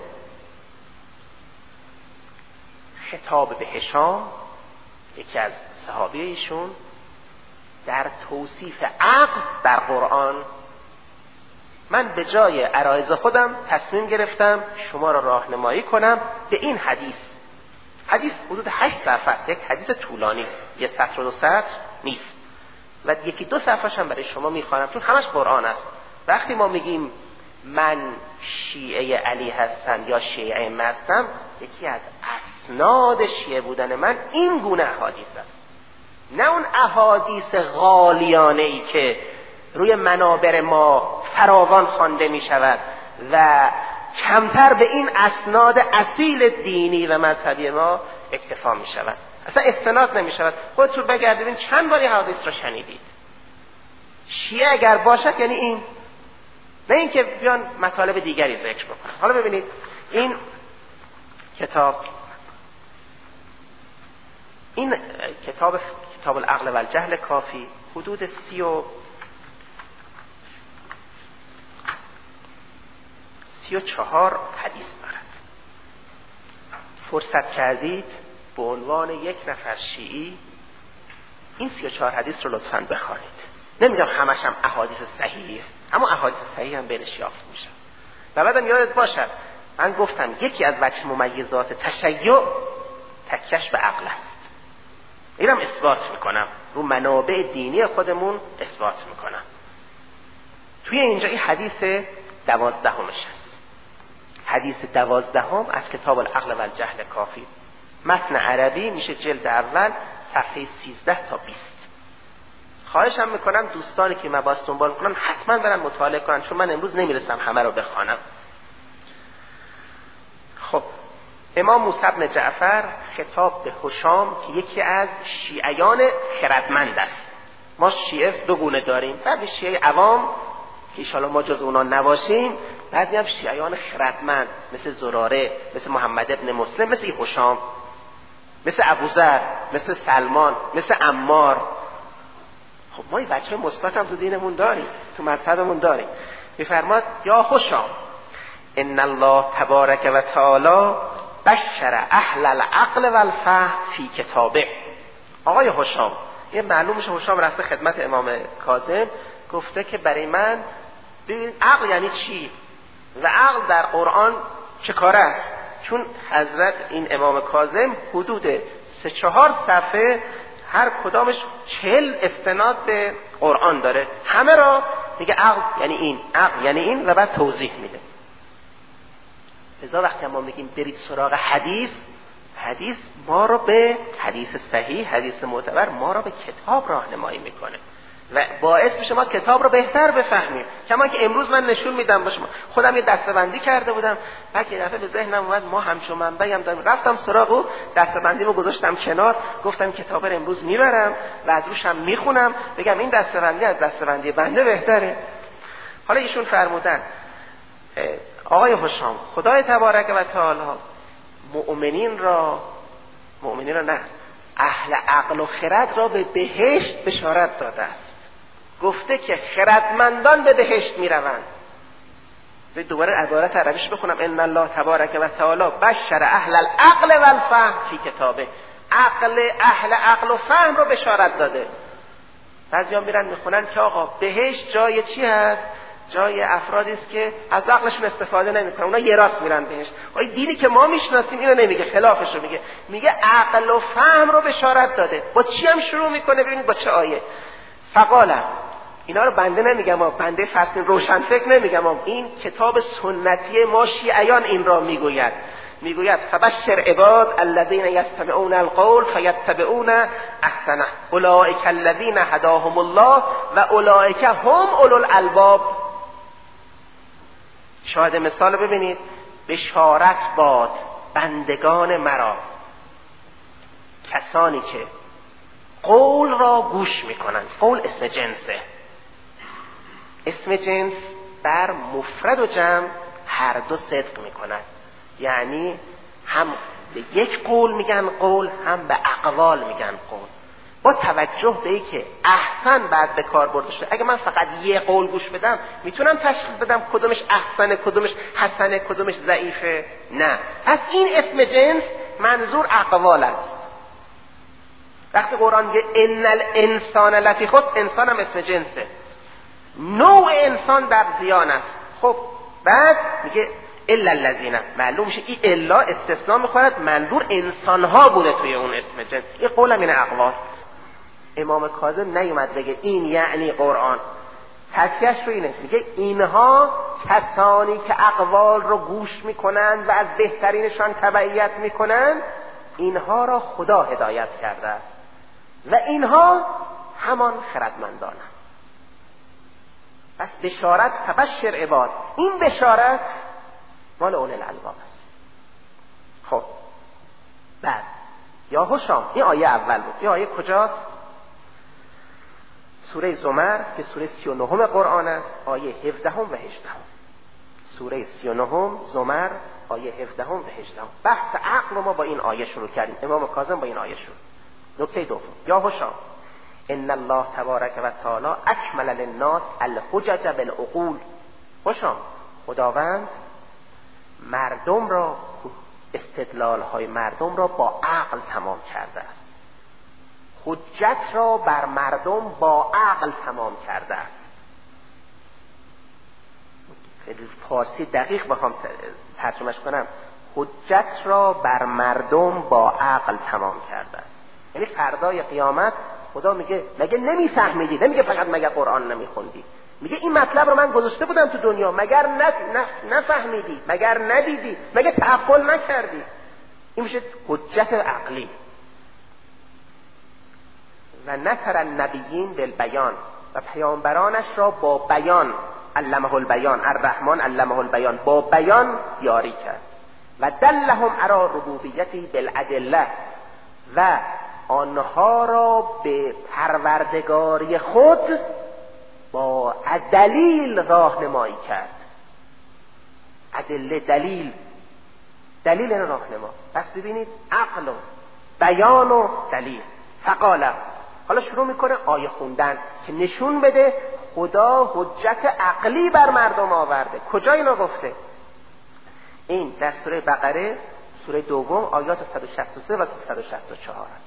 خطاب به هشام، یکی از صحابه ایشون، در توصیف عقل در قرآن. من به جای عرایض خودم تصمیم گرفتم شما را راهنمایی کنم به این حدیث. حدیث حدود 8 صفحه، یک حدیث طولانی، یه سطر و 2 سطر نیست و یکی 2 صفحه‌ش هم برای شما میخوانم چون همش قرآن است. وقتی ما میگیم من شیعه علی هستم یا شیعه ائمه هستم، یکی از اسناد شیعه بودن من این گونه احادیث است، نه اون احادیث غالیانه‌ای که روی منابر ما فراوان خوانده می شود و کمتر به این اسناد اصیل دینی و مذهبی ما اکتفا می شود، اصلا استناد نمی شود. خودتون بگردید چند باری حدیث رو شنیدید. شیعه اگر باشد یعنی این، نه اینکه بیان مطالب دیگری ذکر بکنن. حالا ببینید این کتاب العقل و الجهل کافی حدود 34 حدیث دارد. فرصت کردید به عنوان یک نفر شیعی این 34 حدیث رو لطفاً بخوانید. نمیگم همش هم احادیث صحیحی است، اما احادیث صحیح هم بینش یافت میشه. و بعدم یادت باشد من گفتم یکی از وجه ممیزات تشیع تکیه‌اش به عقل است. اینم اثبات میکنم، رو منابع دینی خودمون اثبات میکنم. توی اینجا این حدیث 12 است. حدیث 12 از کتاب العقل و الجهل کافی، متن عربی، میشه جلد اول صفحه 13 تا 20. خواهشم میکنم دوستانی که مباحث دنبال میکنن حتما برن مطالعه کنن، چون من امروز نمیرسم همه رو بخوانم. خب امام موسی بن جعفر خطاب به هشام که یکی از شیعیان خردمند است. ما شیعه دو گونه داریم، بعد شیعه عوام که انشاءالله ما جز اونا نباشیم، بعد هم شیعیان خردمند مثل زراره، مثل محمد ابن مسلم، مثل هشام، مثل ابوذر، مثل سلمان، مثل عمار. خب ما این بچه مثبت هم تو دینمون داریم، تو مذهبمون داریم. میفرماد یا هشام ان الله تبارک و تعالی بشر اهل العقل والفهم فی کتابه. آقای هشام، این معلوم میشه هشام رفته خدمت امام کاظم، گفته که برای من ببین عقل یعنی چی و عقل در قرآن چه کاره است. چون حضرت این امام کاظم حدود 3-4 صفحه هر کدامش 40 استناد به قرآن داره، همه را میگه عقل یعنی این، عقل یعنی این، و بعد توضیح میده. لذا وقتی ما میگیم برید سراغ حدیث ما رو به حدیث صحیح، حدیث معتبر ما رو به کتاب راهنمایی میکنه و باعث میشه ما کتاب رو بهتر بفهمیم. کما که امروز من نشون میدم باشه، خودم یه دسته‌بندی کرده بودم، بعد یه دفعه به ذهنم اومد ما همچون منبعی هم داریم، رفتم سراغ و دسته‌بندیمو گذاشتم کنار، گفتم کتاب رو امروز میبرم و از روش هم میخونم، بگم این دسته‌بندی از دسته‌بندی بنده بهتره. حالا ایشون فرمودن آقای هشام خدای تبارک و تعالی مؤمنین را نه، اهل عقل و خرد را به بهشت بشارت داده است. گفته که خردمندان به بهشت میروند. به دوباره عبارت عربیش بخونم، ان الله تبارک و تعالی بشر اهل العقل والفهم فی کتابه. اهل عقل و فهم رو بشارت داده. بعضیا میرن میخونن که آقا بهشت جای چی هست؟ جای افرادی است که از عقلشون استفاده نمیکنن، اونا یه راست میرن بهشت. آقا دینی که ما میشناسیم اینو نمیگه، خلافش رو میگه عقل و فهم رو بشارت داده. با چی هم شروع میکنه؟ ببینید با چه آیه. فقالم، اینا رو بنده نمیگم، بنده فصل روشن فکر نمیگم، این کتاب سنتی ما شیعیان این را میگوید فبشر عباد الذین یستمعون القول فیتبعون احسنه اولئک الذین هداهم الله و اولئک هم اولو الالباب. شاهد مثال ببینید، بشارت باد بندگان مرا، کسانی که قول را گوش میکنند. قول اسم جنسه، اسم جنس بر مفرد و جمع هر دو صدق میکند، یعنی هم به یک قول میگن قول، هم به اقوال میگن قول، با توجه به اینکه احسن بعد به کار برده شده. اگه من فقط یه قول گوش بدم میتونم تشخیص بدم کدومش احسنه، کدومش حسنه، کدومش ضعیفه؟ نه. پس این اسم جنس منظور اقوال است. وقتی قرآن میگه ان الانسان لفی خسر، انسان هم اسم جنسه، نوع انسان در زیان است. خب بعد میگه الا الذین، معلوم میشه این الا استثناء میخورد، منظور انسانها بوده توی اون اسم جنس. این قول هم این اقوال. امام کاظم نیومد بگه این یعنی قرآن، تکیهش رو اینه، میگه اینها کسانی که اقوال رو گوش میکنند و از بهترینشان تبعیت میکنند، اینها را خدا هدایت کرده است و اینها همان خردمندانند. پس بشارت فبشر عباد، این بشارت مال اول الالباب است. خب بعد یا هشام، این آیه اول بود. این آیه کجاست؟ سوره زمر که سوره 39 قرآن است، آیه 17 و 18. سوره 39 زمر آیه 17 و 18. بحث عقل ما با این آیه شروع کردیم، امام کاظم با این آیه شروع. نکته دوم، یا هشام ان الله تبارک و تعالی اکمل للناس الحجج بالعقول. هشام، خداوند مردم را استدلال‌های مردم را با عقل تمام کرده است. حجت را بر مردم با عقل تمام کرده است. خیلی فارسی دقیق بخوام ترجمهش کنم، حجت را بر مردم با عقل تمام کرده است. یعنی فردای قیامت خدا میگه مگه نمیفهمیدی؟ نمیگه فقط مگه قرآن نمیخوندی، میگه این مطلب رو من گذاشته بودم تو دنیا، مگر نفهمیدی؟ مگر ندیدی؟ مگه تعقل نکردی؟ این میشه حجت عقلی. و نصر النبیین بالبیان، و پیامبرانش را با بیان، علمه البیان، الرحمن علمه البیان، با بیان یاری کرد. و دلهم علی ربوبیتی بالادله، و آنها را به پروردگاری خود با دلیل راهنمایی کرد. ادله، دلیل راهنما. پس ببینید عقل و بیان و دلیل. فقال، حالا شروع میکنه آیه خوندن که نشون بده خدا حجت عقلی بر مردم آورده. کجا اینا گفته؟ این در سوره بقره، سوره دوم، آیات 163 و 164 هست.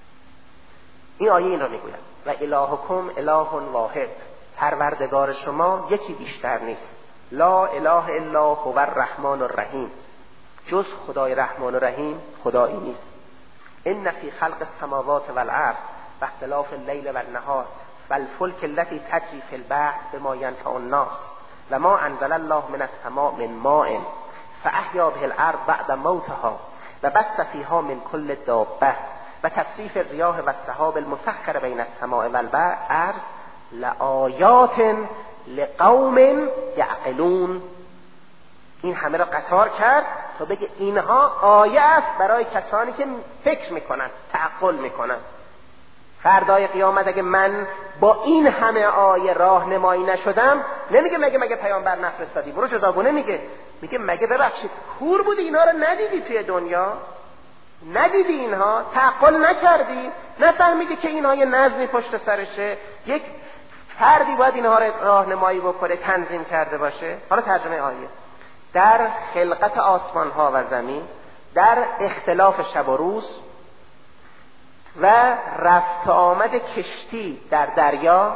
این آیه این را میگوید و الهکم اله واحد، پروردگار شما یکی بیشتر نیست. لا اله الا هو الرحمن الرحیم، جز خدای رحمان و رحیم خدایی نیست. ان فی خلق السماوات والارض و اختلاف اللیل و النهار و الفلک التي تجری فی البحر بما ینفع الناس و ما انزل الله من السماء من ماء فاحیا به الارض بعد موتها و بث فیها من کل دابه و تصریف الریاح و السحاب المسخر بین السماء والارض لآیات لقوم یعقلون. این همه را قطار کرد تا بگه اینها آیه است برای کسانی که فکر میکنن، تعقل میکنن. فردای قیامت اگه من با این همه آیه راهنمایی نشدم، نمیگه مگه پیامبر نفرستادی، برو جداگونه میگه مگه ببخشید کور بودی اینا رو ندیدی توی دنیا؟ ندیدی اینها؟ تعقل نکردی؟ نفهمیدی که اینها یه نظمی پشت سرشه؟ یک فردی باید اینها رو راهنمایی بکنه، تنظیم کرده باشه. حالا ترجمه آیه: در خلقت آسمان ها و زمین، در اختلاف شب و روز و رفت آمد کشتی در دریا،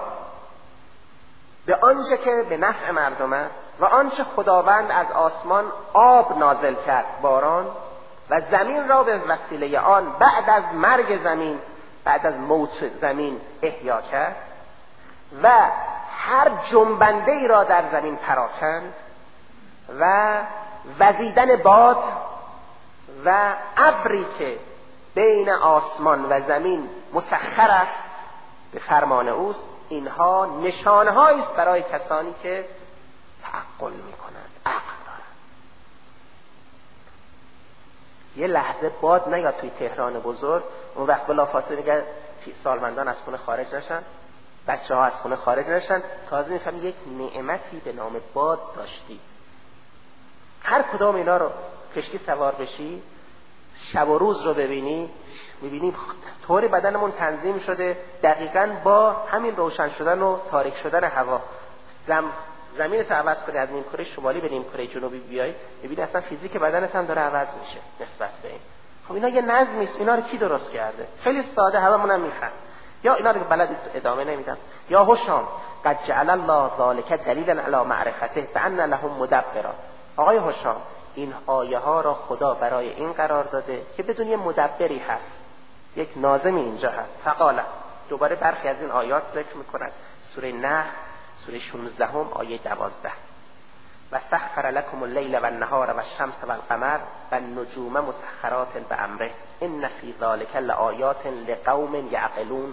به آنچه که به نفع مردم است و آنچه خداوند از آسمان آب نازل کرد، باران، و زمین را به وسیله آن بعد از مرگ زمین، بعد از موت زمین احیا کرد و هر جنبنده ای را در زمین پراکند و وزیدن باد و ابری که بین آسمان و زمین مسخر است به فرمان اوست. اینها نشانه‌هایی است برای کسانی که تعقل می‌کنند، عقل دارند. یه لحظه باد نیاد توی تهران بزرگ، اون وقت بلافاصله میگه سالمندان از خونه خارج نشن، بچه‌ها از خونه خارج نشن، تازه میفهمی یک نعمتی به نام باد داشتی. هر کدام اینا رو کشتی سوار بشی، شب و روز رو میبینیم طوری بدنمون تنظیم شده دقیقاً با همین روشن شدن و تاریک شدن هوا. زمین رو عوض کنی، از نیمکره شمالی به نیمکره جنوبی بیای، میبینی اصلا فیزیک بدنت هم داره عوض میشه نسبت به این. خب اینا یه نظمی است. اینا رو کی درست کرده؟ خیلی ساده، هممون هم میفهم. یا اینا رو بلد ادامه نمیدم. یا هوشام قد جعل الله ذلک دلیلا علی معرفته فان لهم مدبرا. آقای هوشام، این آیه ها را خدا برای این قرار داده که بدون یه مدبری هست، یک ناظمی اینجا هست. فقال، دوباره برخی از این آیات ذکر میکند. سوره نحل، سوره 16 آیه 12: و سخر لكم اللیل و النهار و الشمس و القمر و النجوم مسخرات بامره ان فی ذلک لآیات لقوم یعقلون.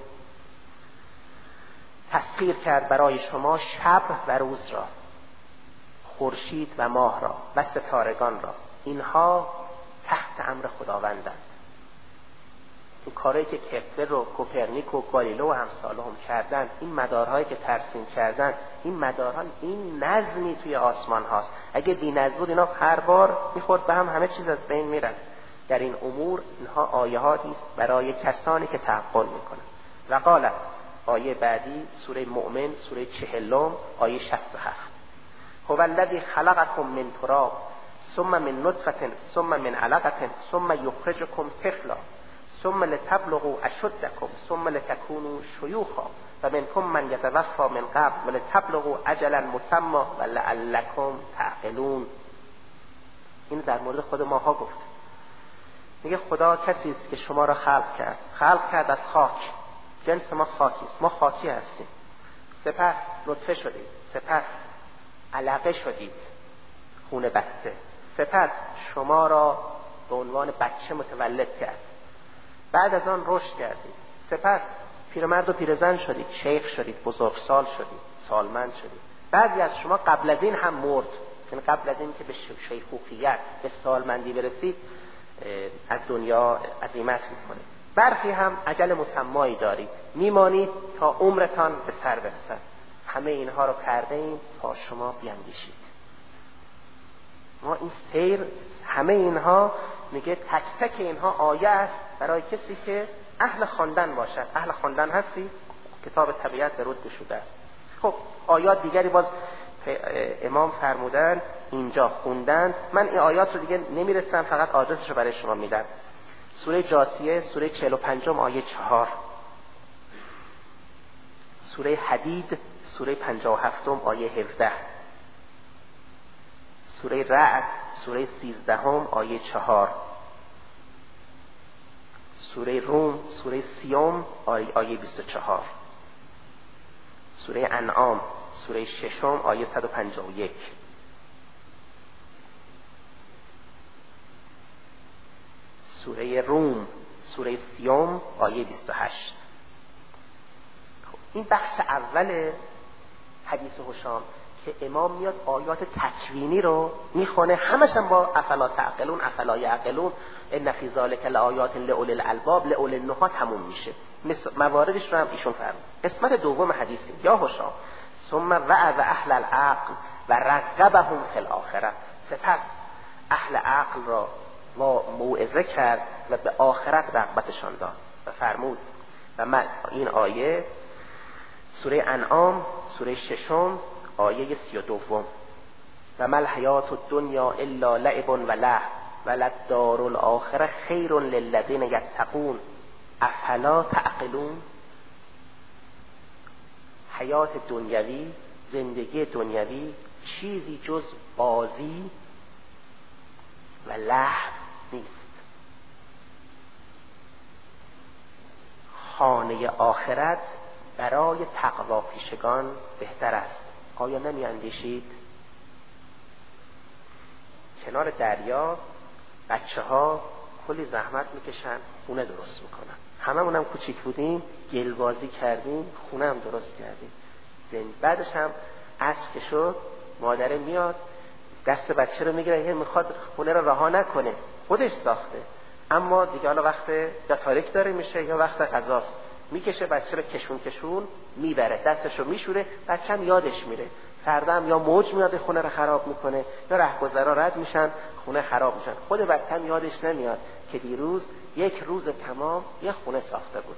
تسخیر کرد برای شما شب و روز را، خورشید و ماه را و ستارگان را. اینها تحت امر خداوندند. این کاری که کپلر و کوپرنیک و گالیلو و امثالهم کردن، این مدارهایی که ترسیم کردن، این مدارها، این نظمی توی آسمان هاست. اگه بی نظم بود اینا هر بار میخورد به هم، همه چیز از بین میرن. در این امور اینها آیاتی است برای کسانی که تعقل میکنن. و قال، آیه بعدی سوره مؤمن، سوره 40 آیه 67: هو الذی خلقکم من تراب ثم من نطفه ثم من علقه ثم یخرجکم طفلا ثم لتبلغوا اشدکم ثم لتکونوا شیوخا و منکم من یتوفی من قبل ولتبلغوا اجلا مسمى ولعلکم تعقلون. این در مورد خود ماها گفت. میگه خدا کسی است که شما را خلق کرد از خاک. جنس ما خاکی است، ما خاکی هستیم. سپس نطفه شدید، سپس علقه شدید، خون بسته، سپس شما را به عنوان بچه متولد کرد، بعد از آن رشد کردید، سپس پیرمرد و پیرزن شدید، شیخ شدید، بزرگسال شدید، سالمند شدید. بعضی از شما قبل از این هم مرد، یعنی قبل از این که به شیخوخیت، به سالمندی برسید از دنیا عزیمت میکنید. برخی هم اجل مسمایی دارید، میمانید تا عمرتان به سر برسد. همه اینها رو کرده ایم تا شما بیندیشید. ما این سیر، همه اینها میگه تک تک اینها آیه است برای کسی که اهل خواندن باشد. اهل خواندن هستی؟ کتاب طبیعت به رد شده است. خب آیات دیگری باز امام فرمودن اینجا خوندن. من این آیات رو دیگه نمیرسم، فقط آدرسش رو برای شما میدم. سوره جاثیه، سوره 45 آیه 4، سوره حدید، سوره 57 آیه 17، سوره رعد، سوره 13 آیه 4، سوره روم، سوره 30 آیه 24، سوره انعام، سوره 6 آیه 151، سوره روم، سوره 30 آیه 28. این بخش اول حدیث هشام که امام میاد آیات تکوینی رو میخونه، همش هم با افلا تعقلون، افلا یعقلون، ان فی ذلک لآیات لأولی الالباب، لأولی النهی تموم میشه. مواردش رو هم ایشون فرمود. قسمت دوم حدیثی یا هشام ثم وعظ اهل العقل و رغبهم فی الاخره، سپس اهل عقل را موعظه کرد و به آخرت رغبتشان داد و فرمود. و این آیه سوره انعام، سوره 6 آیه 32: و ما الحیات الدنیا الا لعب و لهو وللدار الاخره خیر للذین یتقون افلا تعقلون. حیات دنیوی، زندگی دنیوی چیزی جز بازی و لهو نیست. خانه آخرت برای تقوا پیشگان بهتر است. آیا نمی اندیشید؟ کنار دریا بچه ها کلی زحمت میکشن، خونه درست میکنن. هممون هم کوچیک بودیم، گل بازی کردیم، خونه هم درست کردیم. بعدش هم عصر که شد مادره میاد دست بچه رو میگیره، میخواد خونه رو رها نکنه، خودش ساخته، اما دیگه حالا وقت یا تاریک داره میشه یا وقت غذاست، میکشه بچه رو کشون میبره، دستش رو میشوره، بچه هم یادش میره. فردا هم یا موج میاد خونه رو خراب میکنه یا رهگذرا رد میشن خونه خراب میشن. خود بچه هم یادش نمیاد که دیروز یک روز تمام یه خونه ساخته بود.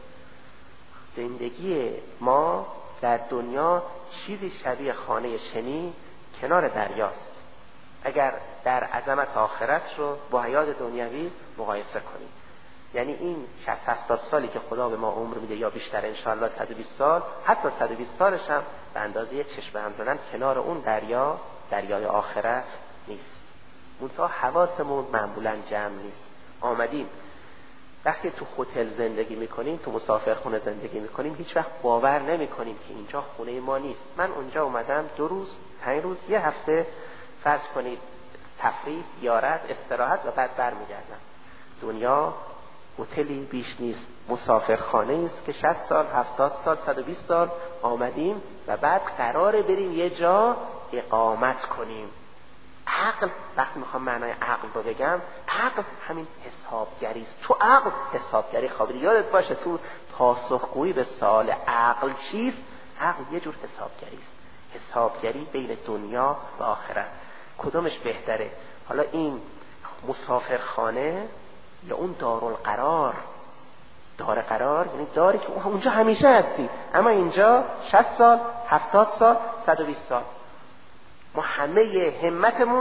زندگی ما در دنیا چیزی شبیه خانه شنی کنار دریاست. اگر در عظمت آخرت رو با حیات دنیوی مقایسه کنیم، یعنی این 60-70 سالی که خدا به ما عمر میده یا بیشتر انشاءالله 120 سال، حتی 120 سالش هم به اندازه چشم هم زدن کنار اون دریای آخرت نیست. منتها حواسمون معمولا جمع نیست. آمدیم وقتی تو هتل زندگی میکنیم، تو مسافرخونه زندگی میکنیم، هیچ وقت باور نمیکنیم که اینجا خونه ما نیست. من اونجا اومدم 2 روز 5 روز یه هفته فرض کنید تفریح، زیارت، استراحت و بعد برمیگردم. دنیا هتلی بیش نیست، مسافرخانه است که 60 سال 70 سال 120 سال آمدیم و بعد قراره بریم یه جا اقامت کنیم. عقل، وقتی میخوام معنای عقل رو بگم، عقل همین حسابگری است. تو عقل حسابگری خوابیدی. یادت باشه تو پاسخگویی به سوال عقل چیست، عقل یه جور حسابگری است. حسابگری بین دنیا و آخرت کدومش بهتره؟ حالا این مسافرخانه یا اون دارالقرار؟ دار قرار یعنی داری که اونجا همیشه هستی، اما اینجا 60 سال 70 سال 120 سال ما همه همتمون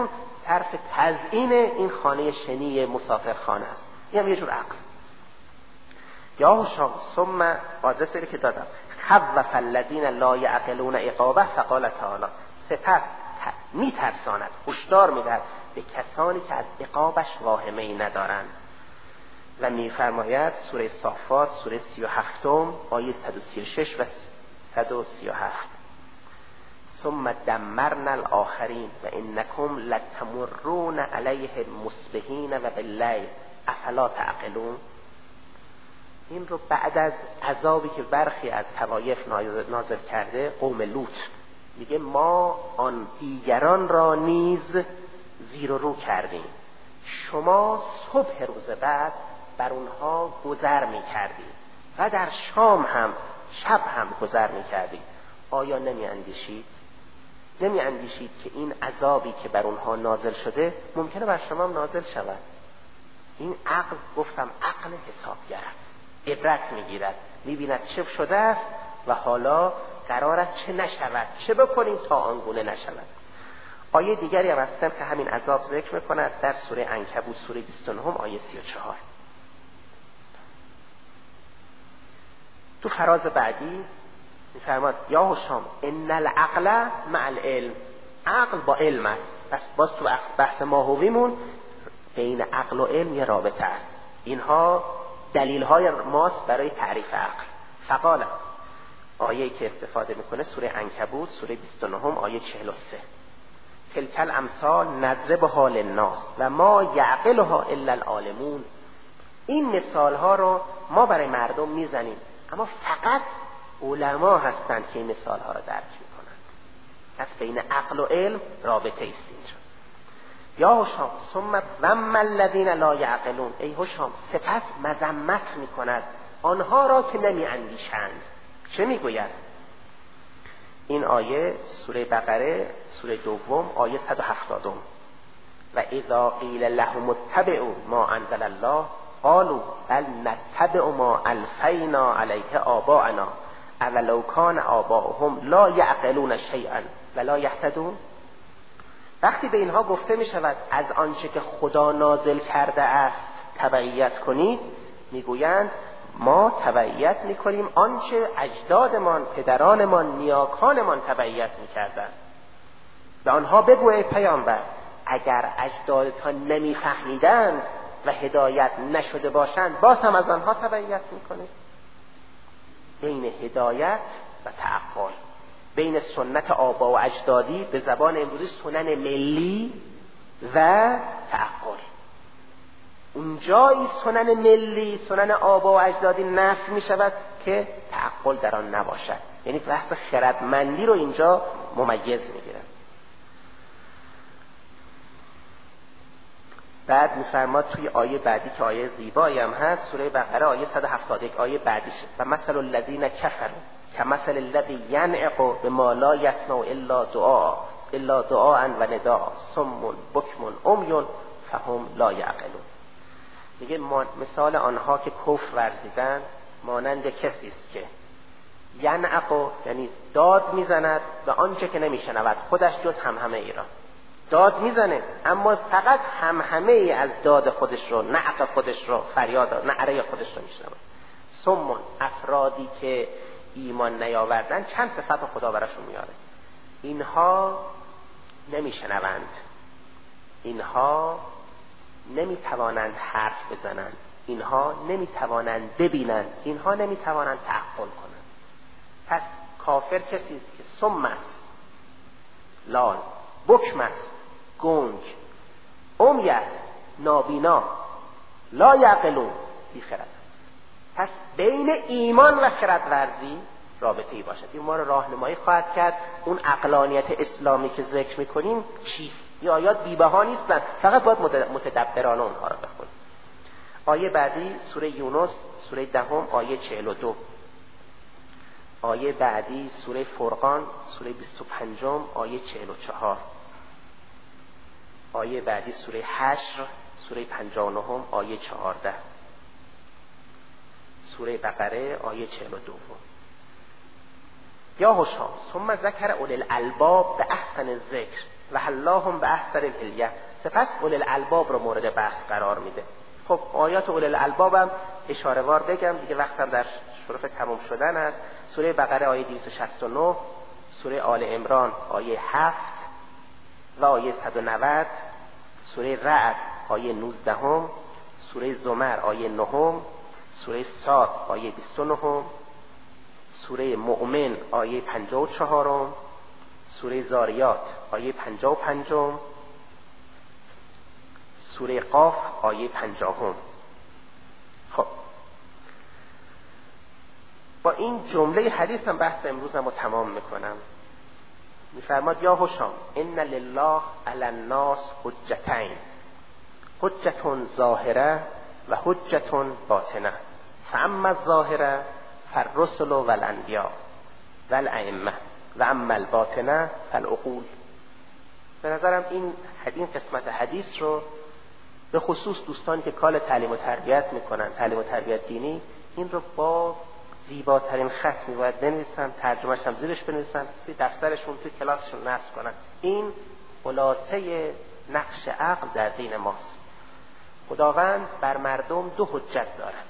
صرف تزیین این خانه شنی مسافرخانه است. این هم یه جور عقل. یا هشام ثم آدرسی که دادم خوف الذین لا یعقلون عقابه فقال تعالی سپس میترساند، هشدار میدهد به کسانی که از عقابش واهمه‌ای ندارند. و میفرماید سوره صافات سوره 37 آیه 136 و 137 ثم دمرنا الاخرین و انکم لتمرون علیهم مصبحین و باللیل افلا تعقلون. این رو بعد از عذابی که برخی از طوایف نازل کرده قوم لوط میگه ما آن دیگران را نیز زیر و رو کردیم، شما صبح روز بعد بر اونها گذر میکردید و در شام هم شب هم گذر میکردید. آیا نمی اندیشید که این عذابی که بر اونها نازل شده ممکنه بر شما هم نازل شود؟ این عقل، گفتم عقل حسابگر است، عبرت میگیرد، میبیند چه شده است و حالا قرار است چه نشود، چه بکنیم تا آنگونه نشود. آیه دیگری هم هستن که همین عذاب ذکر میکند در سوره عنکبوت سوره 29 آیه 34. تو فراز بعدی میفرماد یا هشام ان العقل مع العلم، عقل با علم است. پس باز تو بحث ماهویمون بین عقل و علم یه رابطه است. اینها دلیل های ماست برای تعریف عقل. فقال آیه‌ای که استفاده میکنه سوره عنکبوت سوره 29 آیه 43 تلک الامثال نضربها للناس و ما یعقلها الا العالمون. این مثال ها رو ما برای مردم میزنیم اما فقط علما هستند که این مثال ها رو درک میکنند. پس بین عقل و علم رابطه است اینجا. یا هشام ثم ذم الذین لا یعقلون، ای هشام سپس مذمت میکند آنها را که نمی اندیشند. چه میگوید؟ این آیه سوره بقره سوره 2 آیه 170 و اذا قیل لهم اتبعوا ما انزل الله قالوا بل نتبع ما الفینا علیه آباءنا اولو کان آباؤهم لا یعقلون شیئا ولا یهتدون. وقتی به اینها گفته می شود از آنچه که خدا نازل کرده است تبعیت کنید، میگویند ما تبعیت میکنیم آنچه اجدادمان، پدرانمان، نیاکانمان تبعیت میکردند. به آنها بگو ای پیامبر اگر اجدادتان نمیفهمیدند و هدایت نشده باشند باز هم از آنها تبعیت میکنید. بین هدایت و تعقل، بین سنت آبا و اجدادی، به زبان امروزی سنن ملی و تعقل. اونجایی سنن ملی، سنن آبا و اجدادی نفی می شود که تعقل در آن نباشد. یعنی بحث خردمندی رو اینجا ممیز می گیرد. بعد می‌فرماد توی آیه بعدی که آیه زیبایی هم هست سوره بقره آیه 171 آیه بعدیش و مثل الذین کفروا کمثل الذی ینعق بما لا یسمع الا دعاء و نداء صم بکم عمی فهم لا یعقلون. میگه مثال آنها که کفر ورزیدند مانند کسی است که ینعق یعنی داد میزند و آنچه که نمیشنود خودش جز همهمه ایران داد میزنه اما فقط همهمه ای از داد خودش رو، نعق خودش رو، فریاد نعره خودش رو میشنود. صم افرادی که ایمان نیاوردن چند صفت خدا براشون میاره. اینها نمیشنوند، اینها نمیتوانند حرف بزنند، اینها نمیتوانند ببینند، اینها نمیتوانند تعقل کنند. پس کافر کسی است که صم است، لال، بکم است، گنگ، عمی است، نابینا، لا یعقلون، بی خرد. پس بین ایمان و خردورزی رابطه‌ای باشد. این ما رو راهنمایی خواهد کرد اون عقلانیت اسلامی که ذکر می‌کنیم چیست. این آیات بی‌بها نیستند، فقط باید متدبرانه اونها رو بخونیم. آیه بعدی سوره یونس سوره 10 آیه 42. آیه بعدی سوره فرقان سوره 25 آیه 44. آیه بعدی سوره حشر سوره 59 آیه 14. سوره بقره آیه 42. یا هشام ثم ذکر اولي الالباب به احسن الذکر و حلاهم به احسن الحلیه سپس اولل الالباب رو مورد بحث قرار میده. خب آیات اولل الالباب هم اشاره وار بگم دیگه، وقتم در شرف تموم شدن است. سوره بقره آیه 269، سوره آل عمران آیه 7 و آیه 190، سوره رعد آیه 19، سوره زمر آیه 9، سوره صاد آیه 29، سوره مؤمن آیه 54، سوره زاریات آیه 55، سوره قاف آیه 50. خب با این جمله حدیث هم بحث امروزم رو تمام میکنم. میفرماد یا هشام ان لله علی الناس حجتین، حجة ظاهره و حجة باطنه، فاما الظاهره فالرسل والانبیاء والائمه و اما الباطنه فالعقول. به نظرم این قسمت حدیث رو به خصوص دوستانی که کار تعلیم و تربیت میکنن، تعلیم و تربیت دینی، این رو با زیباترین خط میباید بنویسن، ترجمهش هم زیرش بنویسن، توی دفترشون، توی کلاسشون نصب کنن. این خلاصه نقش عقل در دین ماست. خداوند بر مردم دو حجت دارد.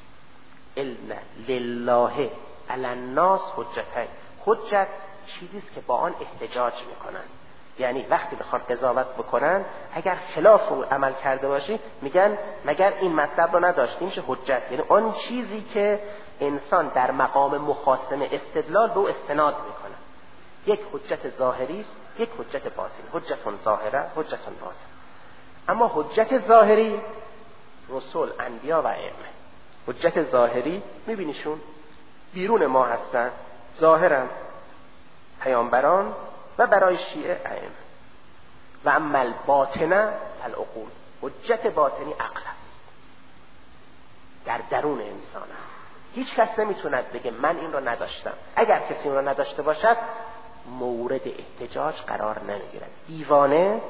ان لله علی الناس حجتین. حجت چیزیست که با آن احتجاج میکنن، یعنی وقتی بخوان قضاوت بکنن اگر خلاف او عمل کرده باشی میگن مگر این مطلب رو نداشتی، میشه حجت. یعنی آن چیزی که انسان در مقام مخاصمه استدلال به او استناد میکنه. یک حجت ظاهری است، یک حجت باطنی. حجت ظاهره، حجت باطن. اما حجت ظاهری رسول، انبیا و ائمه. حجت ظاهری میبینیشون بیرون ما هستن، ظاهرن پیامبران و برای شیعه ائمه. و اما الباطنه العقول. حجت باطنی عقل است، در درون انسان است. هیچ کس نمیتوند بگه من این رو نداشتم. اگر کسی اون رو نداشته باشد مورد احتجاج قرار نمیگیرد. دیوانه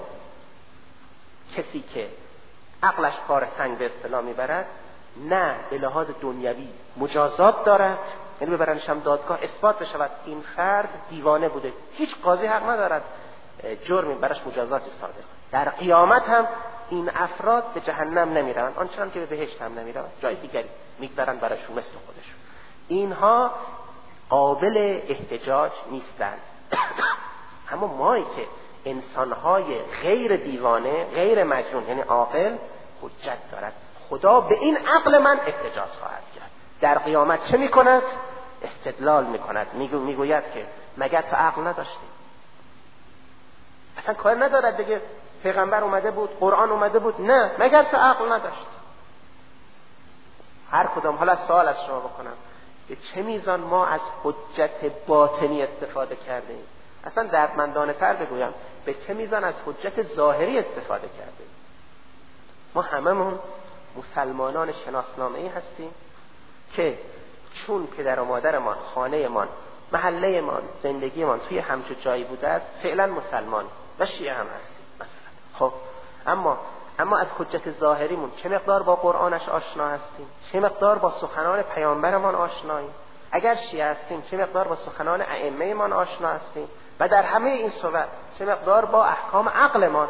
کسی که عقلش پار سنگ به اصطلاح میبرد، نه به لحاظ دنیوی مجازات دارد، یعنی ببرنش هم دادگاه اثبات بشود این فرد دیوانه بوده، هیچ قاضی حق ندارد جرمی براش مجازاتی صادر کنه. در قیامت هم این افراد به جهنم نمیروند، آنچنان که به بهشت هم نمیروند، جای دیگری میگذارن براشون مثل خودشون. اینها قابل احتجاج نیستند. اما مایی که انسانهای غیر دیوانه، غیر مجنون، یعنی عاقل، حجت دارد. خدا به این عقل من احتجاج خواهد کرد. در قیامت چه میکند؟ استدلال میکند، میگوید که مگر تو عقل نداشتی؟ اصلا کار ندارد دیگه پیغمبر اومده بود، قرآن اومده بود، نه مگر تو عقل نداشت؟ هر کدام. حالا سوال از شما بکنم، به چه میزان ما از حجت باطنی استفاده کردیم؟ اصلا دردمندانه تر بگویم، به چه میزان از حجت ظاهری استفاده کردیم؟ ما هممون مسلمانان شناسنامه‌ای هستیم که چون پدر و مادرمان، خانه‌مان، محله‌مان، زندگیمان توی همچون جایی بوده است، فعلا مسلمان و شیعه هم هستیم مثلا. خب اما از حجت ظاهریمون چه مقدار با قرآنش آشنا هستیم؟ چه مقدار با سخنان پیامبرمان آشناییم؟ اگر شیعه هستیم چه مقدار با سخنان ائمه‌مان آشنا هستیم؟ و در همه این صورت چه مقدار با احکام عقلمان؟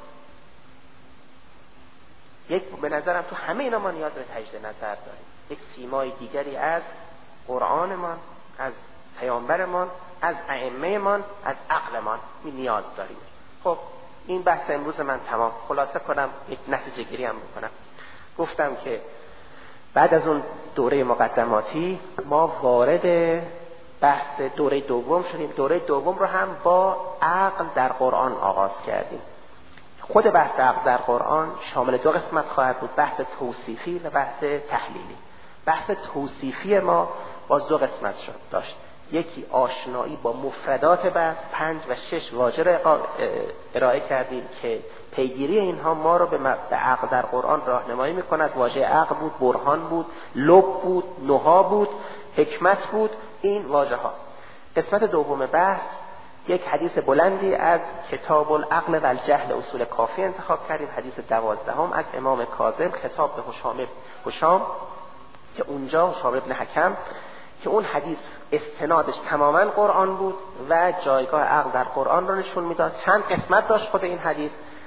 به نظرم تو همه اینا ما نیاز به تجدید نظر داریم. یک سیمای دیگری از قرآنمان، از پیامبرمان، از ائمه‌مان، از عقلمان نیاز داریم. خب این بحث امروز من تمام. خلاصه کنم، یک نتیجه گیری هم بکنم. گفتم که بعد از اون دوره مقدماتی ما وارد بحث دوره دوم شدیم. دوره دوم رو هم با عقل در قرآن آغاز کردیم. خود بحث عقل در قرآن شامل دو قسمت خواهد بود، بحث توصیفی و بحث تحلیلی. بحث توصیفی ما باز دو قسمت داشت. یکی آشنایی با مفردات بحث، 5 و 6 واژه ارائه کردیم که پیگیری اینها ما رو به عقل در قرآن راهنمایی میکند. واژه عقل بود، برهان بود، لب بود، نها بود، حکمت بود، این واژه ها. قسمت دوم بحث یک حدیث بلندی از کتاب العقل و الجهل اصول کافی انتخاب کردیم، حدیث 12 از امام کاظم خطاب به هشام که اونجا هشام ابن حکم، که اون حدیث استنادش تماما قرآن بود و جایگاه عقل در قرآن رو نشون میداد. چند قسمت داشت خود این حدیث.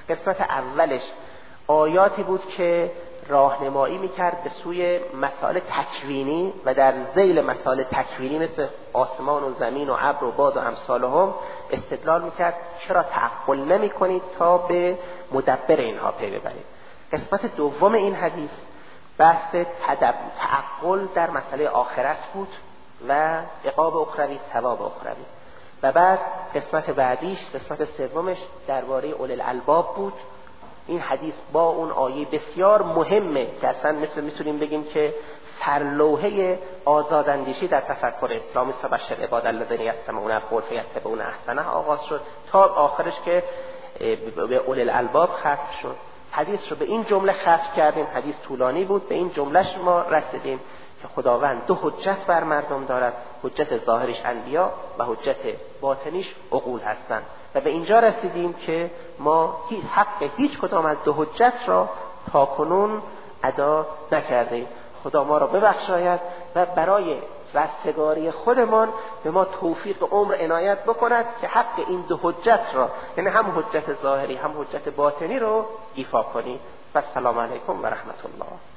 قسمت اولش آیاتی بود که راهنمایی میکرد به سوی مسائل تکوینی و در ذیل مسائل تکوینی مثل آسمان و زمین و ابر و باد و امثالهم استدلال میکرد چرا تعقل نمی کنید تا به مدبر اینها پی ببرید. قسمت دوم این حدیث بحث تعقل در مسئله آخرت بود و عقاب اخروی، ثواب اخروی. و بعد قسمت بعدیش، قسمت سومش درباره اولي الالباب بود. این حدیث با اون آیه بسیار مهمه که اصلا میتونیم بگیم که سرلوحه آزاداندیشی در تفکر اسلامی بشر عباد الذین یستمعون القول فیتبعون احسنه آغاز شد تا آخرش که به اولي الالباب ختم شد. حدیث رو به این جمله ختم کردیم. حدیث طولانی بود، به این جملهش ما رسیدیم که خداوند دو حجت بر مردم دارد، حجت ظاهریش انبیا و حجت باطنیش عقول هستند و به اینجا رسیدیم که ما حق هیچ کدام از دو حجت را تاکنون ادا نکردیم. خدا ما را ببخشاید و برای رستگاری خودمان به ما توفیق عمر عنایت بکند که حق این دو حجت را، یعنی هم حجت ظاهری هم حجت باطنی رو ایفا کنیم. و السلام علیکم و رحمت الله.